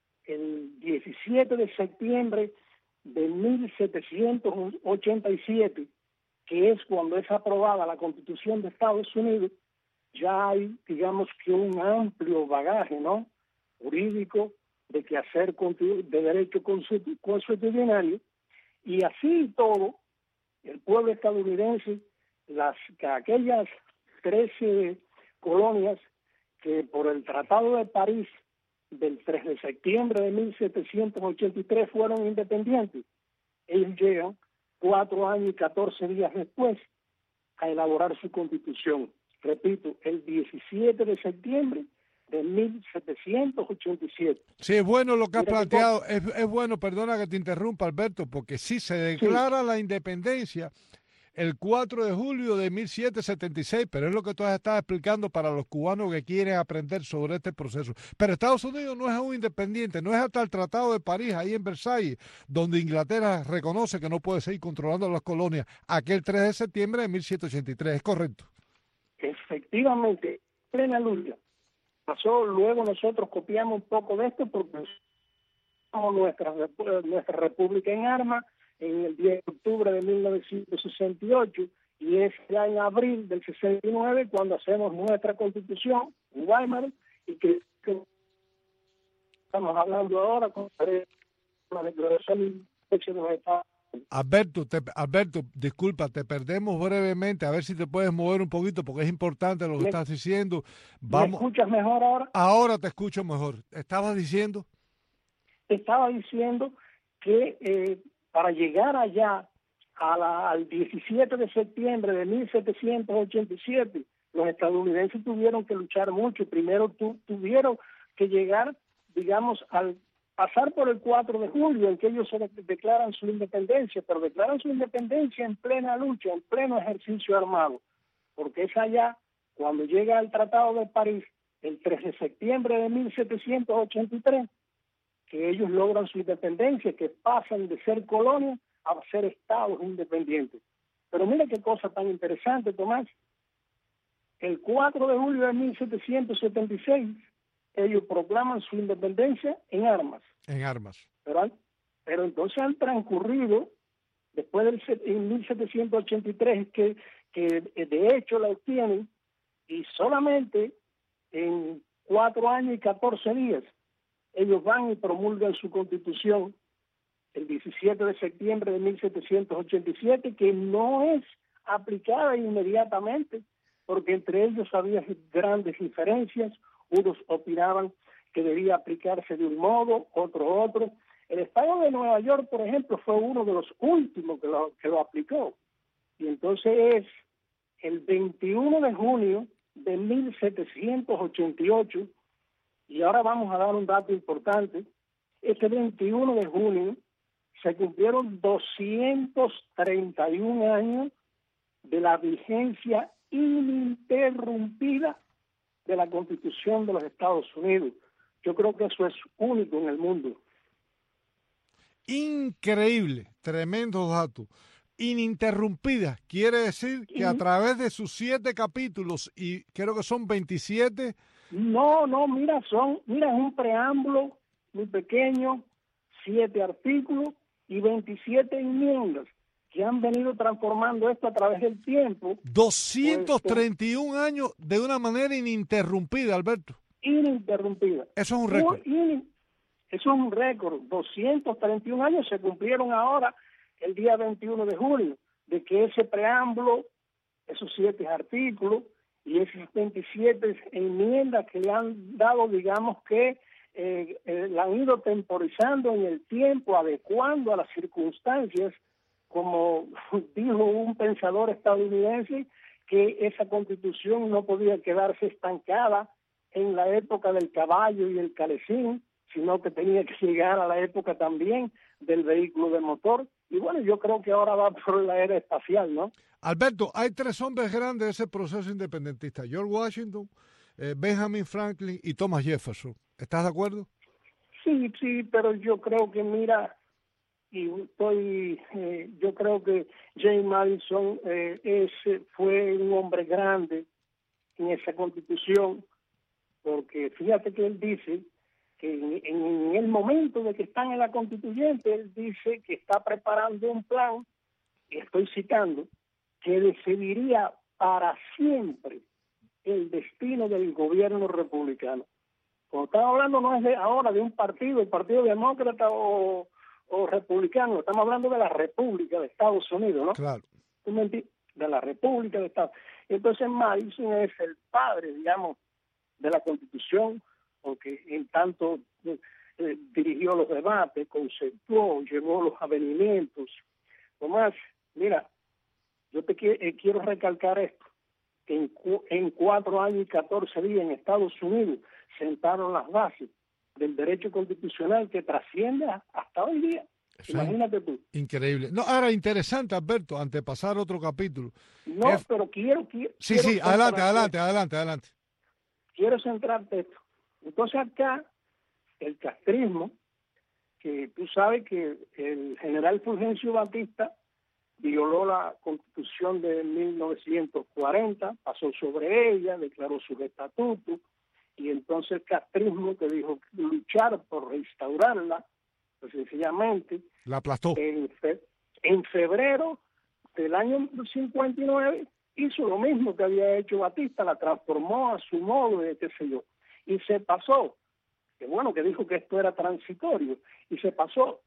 el diecisiete de septiembre de mil setecientos ochenta y siete, que es cuando es aprobada la Constitución de Estados Unidos, ya hay, digamos que un amplio bagaje, ¿no?, jurídico, de quehacer de derecho consuetudinario, y así todo, el pueblo estadounidense, las aquellas trece colonias que por el Tratado de París del tres de septiembre de mil setecientos ochenta y tres fueron independientes, ellos llegan cuatro años y catorce días después a elaborar su constitución. Repito, el diecisiete de septiembre de mil setecientos ochenta y siete. Sí, es bueno lo que has planteado, es, es bueno, perdona que te interrumpa, Alberto, porque sí se declara sí. la independencia el cuatro de julio de mil setecientos setenta y seis, pero es lo que tú has estado explicando para los cubanos que quieren aprender sobre este proceso. Pero Estados Unidos no es aún independiente, no es hasta el Tratado de París, ahí en Versalles, donde Inglaterra reconoce que no puede seguir controlando las colonias, aquel tres de septiembre de mil setecientos ochenta y tres, ¿es correcto? Efectivamente, plena lucha. Pasó, luego nosotros copiamos un poco de esto porque somos nuestra, nuestra república en armas en el diez de octubre de mil novecientos sesenta y ocho, y es ya en abril del sesenta y nueve cuando hacemos nuestra constitución en Weimar, y que, que estamos hablando ahora con la declaración de los Estados. Alberto, te, Alberto, disculpa, te perdemos brevemente, a ver si te puedes mover un poquito porque es importante lo que ¿Me, estás diciendo. Vamos. ¿Me escuchas mejor ahora? Ahora te escucho mejor. ¿Estabas diciendo? Estaba diciendo que eh, para llegar allá a la, al diecisiete de septiembre de mil setecientos ochenta y siete, los estadounidenses tuvieron que luchar mucho. Primero tu, tuvieron que llegar, digamos, al pasar por el cuatro de julio, en que ellos se declaran su independencia, pero declaran su independencia en plena lucha, en pleno ejercicio armado, porque es allá, cuando llega el Tratado de París, el tres de septiembre de mil setecientos ochenta y tres, que ellos logran su independencia, que pasan de ser colonia a ser estados independientes. Pero mira qué cosa tan interesante, Tomás. El cuatro de julio de mil setecientos setenta y seis, ellos proclaman su independencia en armas. En armas. Pero, pero entonces han transcurrido, después del en mil setecientos ochenta y tres, que, que de hecho la obtienen, y solamente en cuatro años y catorce días, ellos van y promulgan su constitución el diecisiete de septiembre de mil setecientos ochenta y siete, que no es aplicada inmediatamente, porque entre ellos había grandes diferencias. Unos opinaban que debía aplicarse de un modo, otro otro. El estado de Nueva York, por ejemplo, fue uno de los últimos que lo, que lo aplicó. Y entonces es el veintiuno de junio de mil setecientos ochenta y ocho, y ahora vamos a dar un dato importante. Este veintiuno de junio se cumplieron doscientos treinta y un años de la vigencia ininterrumpida de la Constitución de los Estados Unidos. Yo creo que eso es único en el mundo. Increíble, tremendo dato. Ininterrumpida, quiere decir que a través de sus siete capítulos, y creo que son veintisiete... No, no, mira, son, mira, es un preámbulo muy pequeño, siete artículos y veintisiete enmiendas que han venido transformando esto a través del tiempo. doscientos treinta y un pues, años de una manera ininterrumpida, Alberto. Ininterrumpida. Eso es un récord. In, eso es un récord. doscientos treinta y un años se cumplieron ahora el día veintiuno de julio, de que ese preámbulo, esos siete artículos y esas veintisiete enmiendas que le han dado, digamos que eh, eh, la han ido temporizando en el tiempo, adecuando a las circunstancias, como dijo un pensador estadounidense, que esa constitución no podía quedarse estancada en la época del caballo y el calecín, sino que tenía que llegar a la época también del vehículo de motor. Y bueno, yo creo que ahora va por la era espacial, ¿no? Alberto, hay tres hombres grandes de ese proceso independentista: George Washington, eh, Benjamin Franklin y Thomas Jefferson. ¿Estás de acuerdo? Sí, sí, pero yo creo que, mira, y estoy, eh, yo creo que James Madison eh, es, fue un hombre grande en esa constitución, porque fíjate que él dice que en, en el momento de que están en la constituyente, él dice que está preparando un plan, y estoy citando, que decidiría para siempre el destino del gobierno republicano. Cuando estamos hablando no es de ahora de un partido, el Partido Demócrata o, o Republicano, estamos hablando de la República de Estados Unidos, ¿no? Claro. ¿Tú me entiendes? De la República de Estados Unidos. Entonces Madison es el padre, digamos, de la Constitución, porque en tanto eh, dirigió los debates, conceptuó, llevó los avenimientos. Tomás, mira, yo te qu eh, quiero recalcar esto, que en, cu en cuatro años y catorce días en Estados Unidos sentaron las bases del derecho constitucional que trasciende hasta hoy día. Eso Imagínate tú. Increíble. No, ahora interesante, Alberto, antes de pasar a otro capítulo. No, es... pero quiero... quiero sí, quiero sí, adelante, adelante, adelante, adelante. Quiero centrarte esto. Entonces acá, el castrismo, que tú sabes que el general Fulgencio Batista violó la Constitución de mil novecientos cuarenta, pasó sobre ella, declaró sus estatutos, y entonces el castrismo, que dijo luchar por reinstaurarla, pues sencillamente la aplastó. En, fe, en febrero del año cincuenta y nueve hizo lo mismo que había hecho Batista, la transformó a su modo, de qué sé yo, y se pasó, que bueno, que dijo que esto era transitorio, y se pasó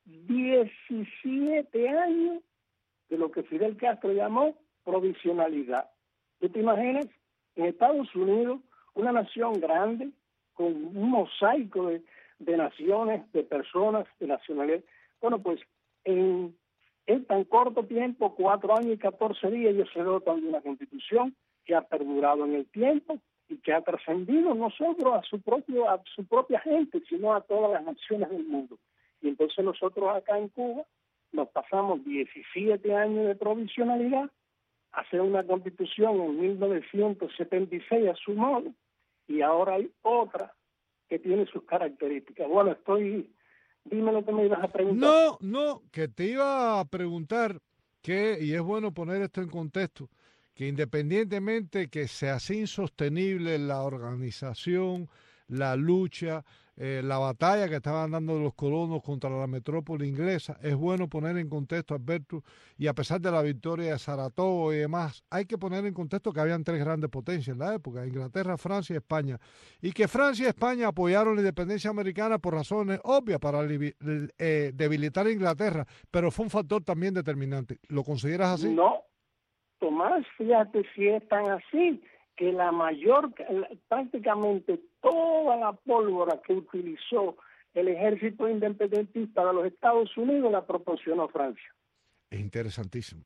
diecisiete años de lo que Fidel Castro llamó provisionalidad. ¿Tú te imaginas? En Estados Unidos, una nación grande, con un mosaico de, de naciones, de personas, de nacionalidades. Bueno, pues en, en tan corto tiempo, cuatro años y catorce días, ellos se dotan de una constitución que ha perdurado en el tiempo y que ha trascendido no solo a su propio, a su propia gente, sino a todas las naciones del mundo. Y entonces nosotros acá en Cuba nos pasamos diecisiete años de provisionalidad, hacer una constitución en mil novecientos setenta y seis a su modo, y ahora hay otra que tiene sus características. Bueno, estoy... Dime lo que me ibas a preguntar. No, no, que te iba a preguntar que, y es bueno poner esto en contexto, que independientemente que sea insostenible la organización, la lucha, eh, la batalla que estaban dando los colonos contra la metrópoli inglesa, es bueno poner en contexto, Alberto, y a pesar de la victoria de Saratoga y demás, hay que poner en contexto que habían tres grandes potencias en la época, Inglaterra, Francia y España, y que Francia y España apoyaron la independencia americana por razones obvias para eh, debilitar a Inglaterra, pero fue un factor también determinante. ¿Lo consideras así? No, Tomás, fíjate si es tan así, que la mayor, prácticamente toda la pólvora que utilizó el ejército independentista de los Estados Unidos la proporcionó Francia. Es interesantísimo.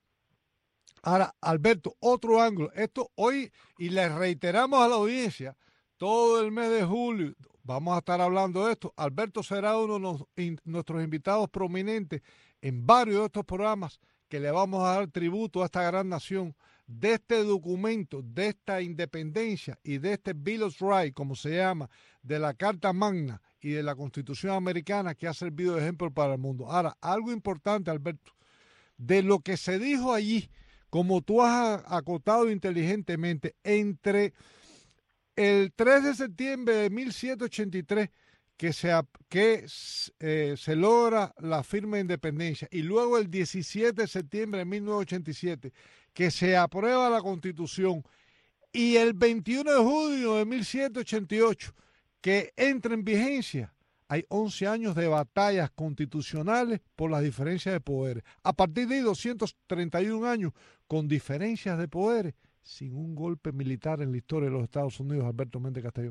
Ahora, Alberto, otro ángulo. Esto hoy, y le reiteramos a la audiencia, todo el mes de julio vamos a estar hablando de esto. Alberto será uno de los, in, nuestros invitados prominentes en varios de estos programas que le vamos a dar tributo a esta gran nación, de este documento, de esta independencia y de este Bill of Rights, como se llama, de la Carta Magna y de la Constitución Americana, que ha servido de ejemplo para el mundo. Ahora, algo importante, Alberto, de lo que se dijo allí, como tú has acotado inteligentemente, entre el tres de septiembre de mil setecientos ochenta y tres, que se, que, eh, se logra la firma de independencia, y luego el diecisiete de septiembre de mil novecientos ochenta y siete, que se aprueba la Constitución, y el veintiuno de junio de mil setecientos ochenta y ocho, que entra en vigencia, hay once años de batallas constitucionales por las diferencias de poderes. A partir de ahí, doscientos treinta y un años con diferencias de poderes, sin un golpe militar en la historia de los Estados Unidos, Alberto Méndez Castelló.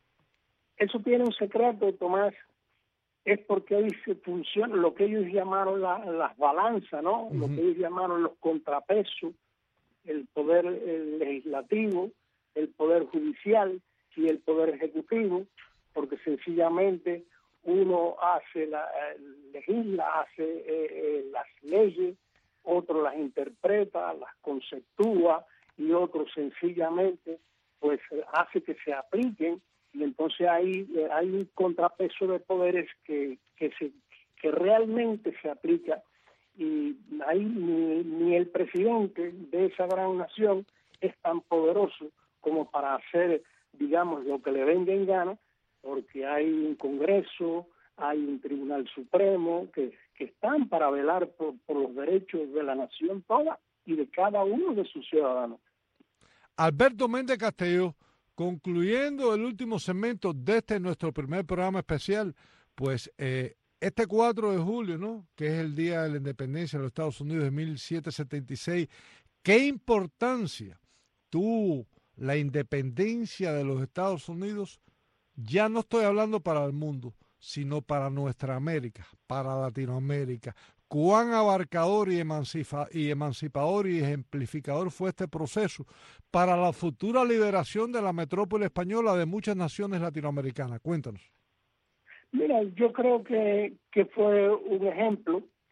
Eso tiene un secreto, Tomás, es porque ahí se funciona lo que ellos llamaron la, las balanzas, ¿no? Uh-huh. Lo que ellos llamaron los contrapesos, el poder el legislativo, el poder judicial y el poder ejecutivo, porque sencillamente uno hace la legisla, hace eh, eh, las leyes, otro las interpreta, las conceptúa, y otro sencillamente pues hace que se apliquen. Y entonces ahí eh, hay un contrapeso de poderes que que se que realmente se aplica, y ahí ni, ni el presidente de esa gran nación es tan poderoso como para hacer, digamos, lo que le venga en gana, porque hay un Congreso, hay un Tribunal Supremo que, que están para velar por, por los derechos de la nación toda y de cada uno de sus ciudadanos. Alberto Méndez Castelló, concluyendo el último segmento de este nuestro primer programa especial, pues eh, este cuatro de julio, ¿no?, que es el Día de la Independencia de los Estados Unidos de mil setecientos setenta y seis, ¿qué importancia tuvo la independencia de los Estados Unidos? Ya no estoy hablando para el mundo, sino para nuestra América, para Latinoamérica. Cuán abarcador y, emancipa, y emancipador y ejemplificador fue este proceso para la futura liberación de la metrópoli española de muchas naciones latinoamericanas. Cuéntanos. Mira, yo creo que, que fue un ejemplo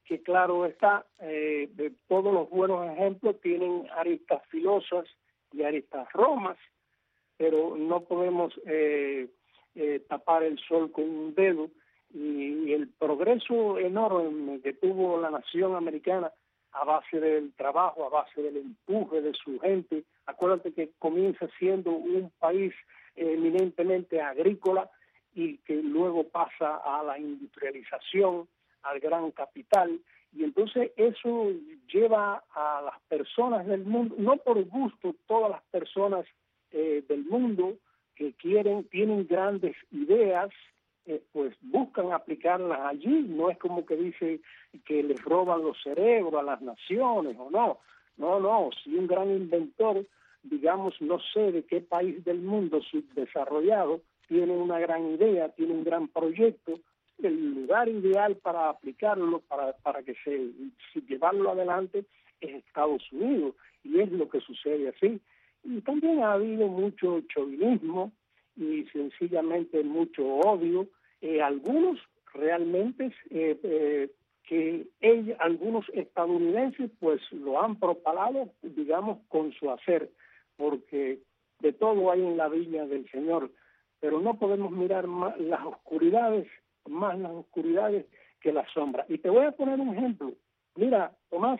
que claro está, eh, de todos los buenos ejemplos tienen aristas filosas y aristas romas, pero no podemos eh, eh, tapar el sol con un dedo, y, y el progreso enorme que tuvo la nación americana a base del trabajo, a base del empuje de su gente. Acuérdate que comienza siendo un país eminentemente agrícola y que luego pasa a la industrialización, al gran capital, y entonces eso lleva a las personas del mundo, no por gusto, todas las personas eh, del mundo que quieren, tienen grandes ideas, eh, pues buscan aplicarlas allí. No es como que dice que les roban los cerebros a las naciones, o no, no, no, si un gran inventor, digamos, no sé de qué país del mundo subdesarrollado, tiene una gran idea, tiene un gran proyecto, el lugar ideal para aplicarlo, para, para que se si llevarlo adelante, es Estados Unidos, y es lo que sucede así. Y también ha habido mucho chauvinismo y sencillamente mucho odio. Eh, algunos realmente eh, eh, que ellos, algunos estadounidenses pues lo han propalado, digamos, con su hacer, porque de todo hay en la viña del Señor, pero no podemos mirar más las oscuridades, más las oscuridades que las sombras. Y te voy a poner un ejemplo. Mira, Tomás,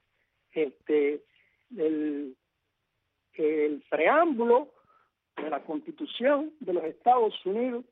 este, el, el preámbulo de la Constitución de los Estados Unidos,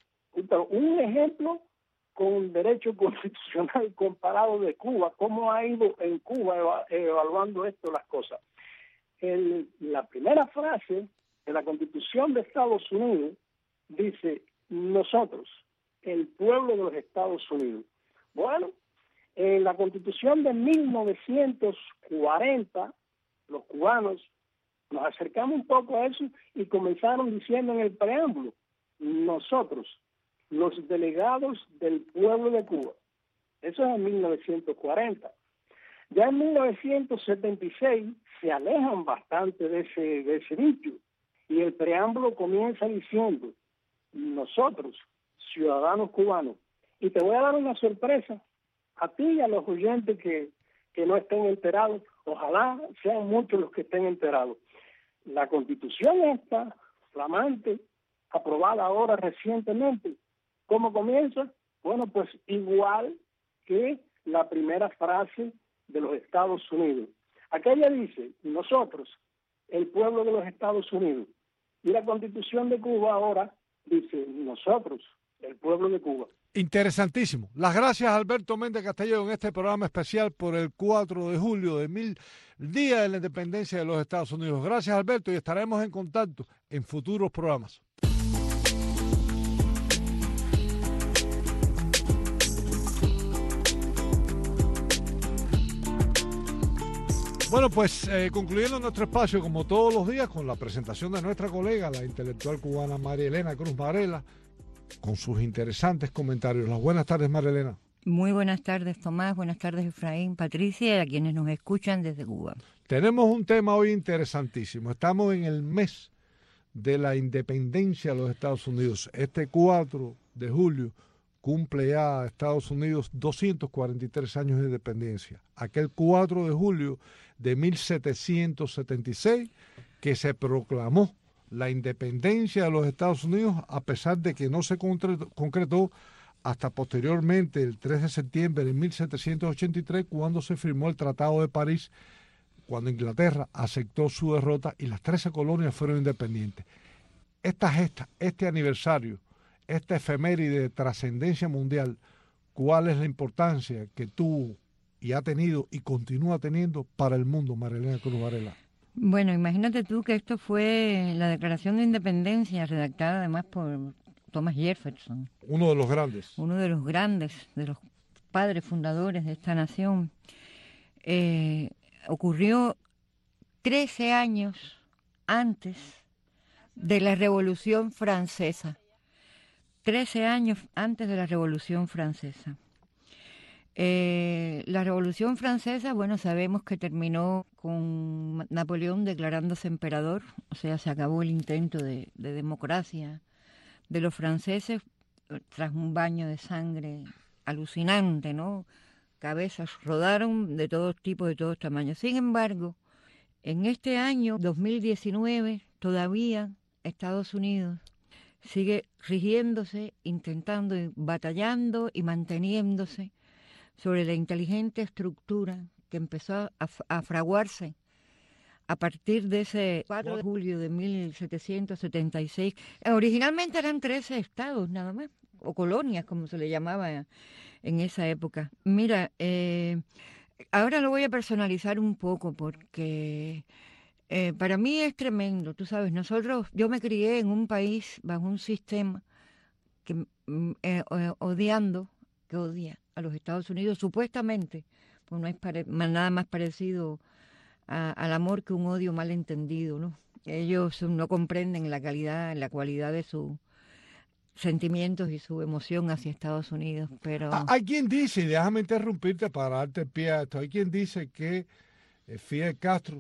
un ejemplo con el derecho constitucional comparado de Cuba, cómo ha ido en Cuba evaluando esto las cosas. El, la primera frase de la Constitución de Estados Unidos dice: nosotros, el pueblo de los Estados Unidos. Bueno, en la Constitución de mil novecientos cuarenta, los cubanos nos acercamos un poco a eso y comenzaron diciendo en el preámbulo: nosotros, los delegados del pueblo de Cuba. Eso es en mil novecientos cuarenta. Ya en mil novecientos setenta y seis se alejan bastante de ese, de ese dicho, y el preámbulo comienza diciendo: nosotros, ciudadanos cubanos. Y te voy a dar una sorpresa a ti y a los oyentes que, que no estén enterados. Ojalá sean muchos los que estén enterados. La Constitución esta, flamante, aprobada ahora recientemente, ¿cómo comienza? Bueno, pues igual que la primera frase de los Estados Unidos. Aquella dice: nosotros, el pueblo de los Estados Unidos. Y la Constitución de Cuba ahora dice: nosotros, el pueblo de Cuba. Interesantísimo. Las gracias a Alberto Méndez Castelló en este programa especial por el cuatro de julio de mil, Día de la Independencia de los Estados Unidos. Gracias, Alberto, y estaremos en contacto en futuros programas. Bueno, pues eh, concluyendo nuestro espacio, como todos los días, con la presentación de nuestra colega, la intelectual cubana María Elena Cruz Varela, con sus interesantes comentarios. Las buenas tardes, María Elena. Muy buenas tardes, Tomás. Buenas tardes, Efraín, Patricia, y a quienes nos escuchan desde Cuba. Tenemos un tema hoy interesantísimo. Estamos en el mes de la independencia de los Estados Unidos. Este cuatro de julio cumple ya Estados Unidos doscientos cuarenta y tres años de independencia. Aquel cuatro de julio de mil setecientos setenta y seis que se proclamó la independencia de los Estados Unidos, a pesar de que no se concretó hasta posteriormente, el tres de septiembre de mil setecientos ochenta y tres, cuando se firmó el Tratado de París, cuando Inglaterra aceptó su derrota y las trece colonias fueron independientes. Esta gesta, este aniversario, esta efeméride de trascendencia mundial, ¿cuál es la importancia que tuvo y ha tenido y continúa teniendo para el mundo, María Elena Cruz Varela? Bueno, imagínate tú que esto fue la Declaración de Independencia, redactada además por Thomas Jefferson. Uno de los grandes. Uno de los grandes, de los padres fundadores de esta nación. Eh, ocurrió trece años antes de la Revolución Francesa. Trece años antes de la Revolución Francesa. Eh, la Revolución Francesa, bueno, sabemos que terminó con Napoleón declarándose emperador, o sea, se acabó el intento de, de democracia de los franceses tras un baño de sangre alucinante, ¿no? cabezas rodaron de todos tipos, de todos tamaños. Sin embargo, en este año dos mil diecinueve, todavía Estados Unidos sigue rigiéndose, intentando, batallando y manteniéndose sobre la inteligente estructura que empezó a, a fraguarse a partir de ese cuatro de julio de mil setecientos setenta y seis. Originalmente eran trece estados nada más, o colonias, como se le llamaba en esa época. Mira, eh, ahora lo voy a personalizar un poco porque eh, para mí es tremendo. Tú sabes, nosotros, yo me crié en un país bajo un sistema que eh, odiando, que odia a los Estados Unidos, supuestamente, pues no es pare- nada más parecido a, al amor que un odio mal entendido, ¿no? Ellos no comprenden la calidad, la cualidad de sus sentimientos y su emoción hacia Estados Unidos, pero... Hay quien dice, y déjame interrumpirte para darte pie a esto, hay quien dice que Fidel Castro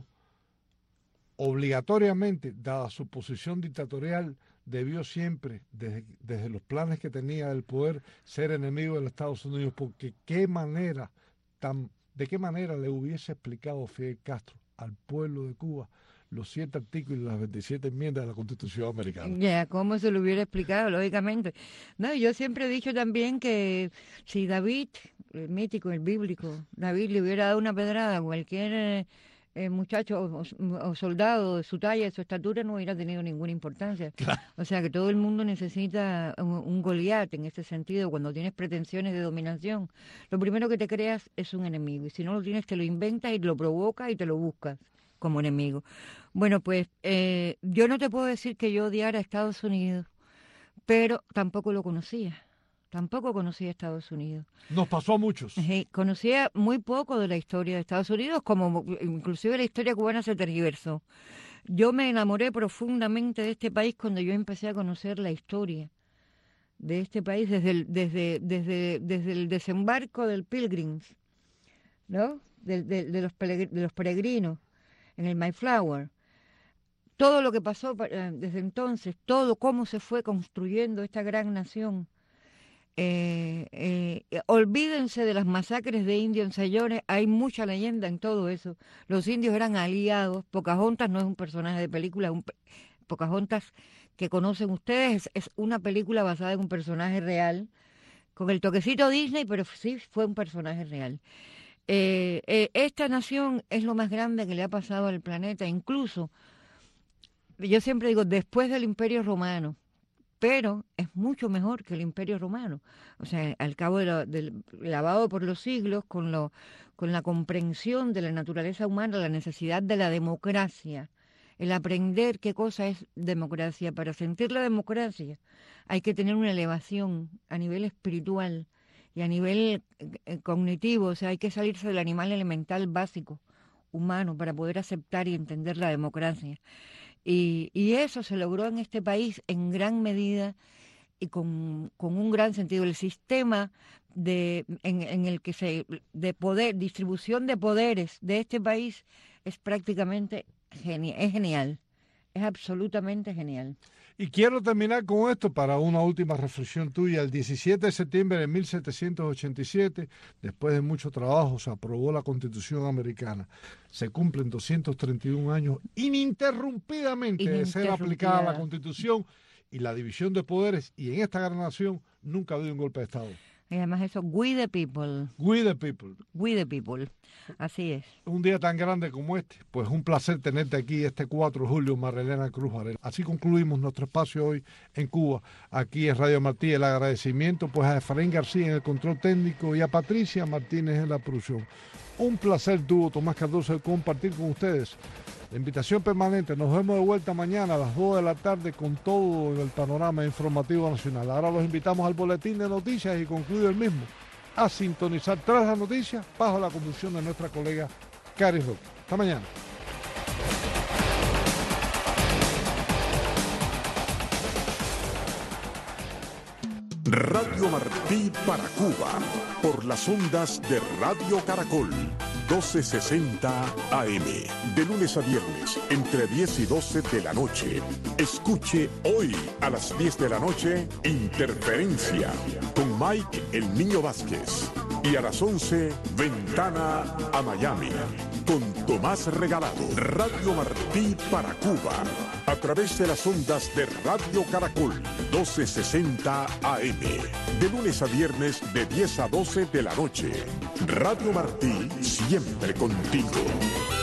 obligatoriamente, dada su posición dictatorial, debió siempre, desde, desde los planes que tenía del poder, ser enemigo de los Estados Unidos, porque qué manera, tan, de qué manera le hubiese explicado Fidel Castro al pueblo de Cuba los siete artículos y las veintisiete enmiendas de la Constitución americana. Ya, yeah, ¿cómo se lo hubiera explicado? Lógicamente. No, yo siempre he dicho también que si David, el mítico, el bíblico, David le hubiera dado una pedrada a cualquier eh, muchacho o, o soldado de su talla, de su estatura, no hubiera tenido ninguna importancia. Claro. O sea que todo el mundo necesita un, un Goliat en ese sentido. Cuando tienes pretensiones de dominación, lo primero que te creas es un enemigo. Y si no lo tienes, te lo inventas y lo provocas y te lo buscas como enemigo. Bueno, pues eh, yo no te puedo decir que yo odiara a Estados Unidos, pero tampoco lo conocía. Tampoco conocía a Estados Unidos. Nos pasó a muchos. Sí, conocía muy poco de la historia de Estados Unidos, como inclusive la historia cubana se tergiversó. Yo me enamoré profundamente de este país cuando yo empecé a conocer la historia de este país desde el, desde, desde, desde el desembarco del Pilgrims, ¿no? De, de, de, los, peregr- de los peregrinos en el Mayflower. Todo lo que pasó desde entonces, todo cómo se fue construyendo esta gran nación. Eh, eh, olvídense de las masacres de indios, señores, hay mucha leyenda en todo eso. Los indios eran aliados. Pocahontas no es un personaje de película, un, Pocahontas que conocen ustedes es una película basada en un personaje real, con el toquecito Disney, pero sí fue un personaje real. Eh, eh, esta nación es lo más grande que le ha pasado al planeta, incluso, yo siempre digo, después del Imperio Romano, pero es mucho mejor que el Imperio Romano. O sea, al cabo de lo, del lavado por los siglos, con, lo, con la comprensión de la naturaleza humana, la necesidad de la democracia, el aprender qué cosa es democracia. Para sentir la democracia hay que tener una elevación a nivel espiritual y a nivel eh, cognitivo, o sea, hay que salirse del animal elemental básico humano para poder aceptar y entender la democracia. Y, y eso se logró en este país en gran medida y con, con un gran sentido. El sistema de, en, en el que se de poder, distribución de poderes de este país es prácticamente geni- es genial, es absolutamente genial. Y quiero terminar con esto para una última reflexión tuya. El diecisiete de septiembre de mil setecientos ochenta y siete, después de mucho trabajo, se aprobó la Constitución americana. Se cumplen doscientos treinta y un años ininterrumpidamente, ininterrumpida. de ser aplicada la Constitución y la división de poderes. Y en esta gran nación nunca ha habido un golpe de Estado. Y además eso, we the people. We the people. We the people. Así es. Un día tan grande como este, pues un placer tenerte aquí este cuatro de julio, Marilena Cruz Varela. Así concluimos nuestro espacio hoy en Cuba, aquí en Radio Martí. El agradecimiento pues a Efraín García en el control técnico y a Patricia Martínez en la producción. Un placer tuvo Tomás Cardoso compartir con ustedes. La invitación permanente, nos vemos de vuelta mañana a las dos de la tarde con todo el panorama informativo nacional. Ahora los invitamos al boletín de noticias y concluye el mismo a sintonizar tras las noticias bajo la conducción de nuestra colega Cari Roque. Hasta mañana. Radio Martí para Cuba, por las ondas de Radio Caracol, doce sesenta A M, de lunes a viernes, entre diez y doce de la noche. Escuche hoy a las diez de la noche, Interferencia, con Mike El Niño Vázquez. Y a las once, Ventana a Miami, con Tomás Regalado. Radio Martí para Cuba, a través de las ondas de Radio Caracol, doce sesenta A M. De lunes a viernes, de diez a doce de la noche. Radio Martí, siempre contigo.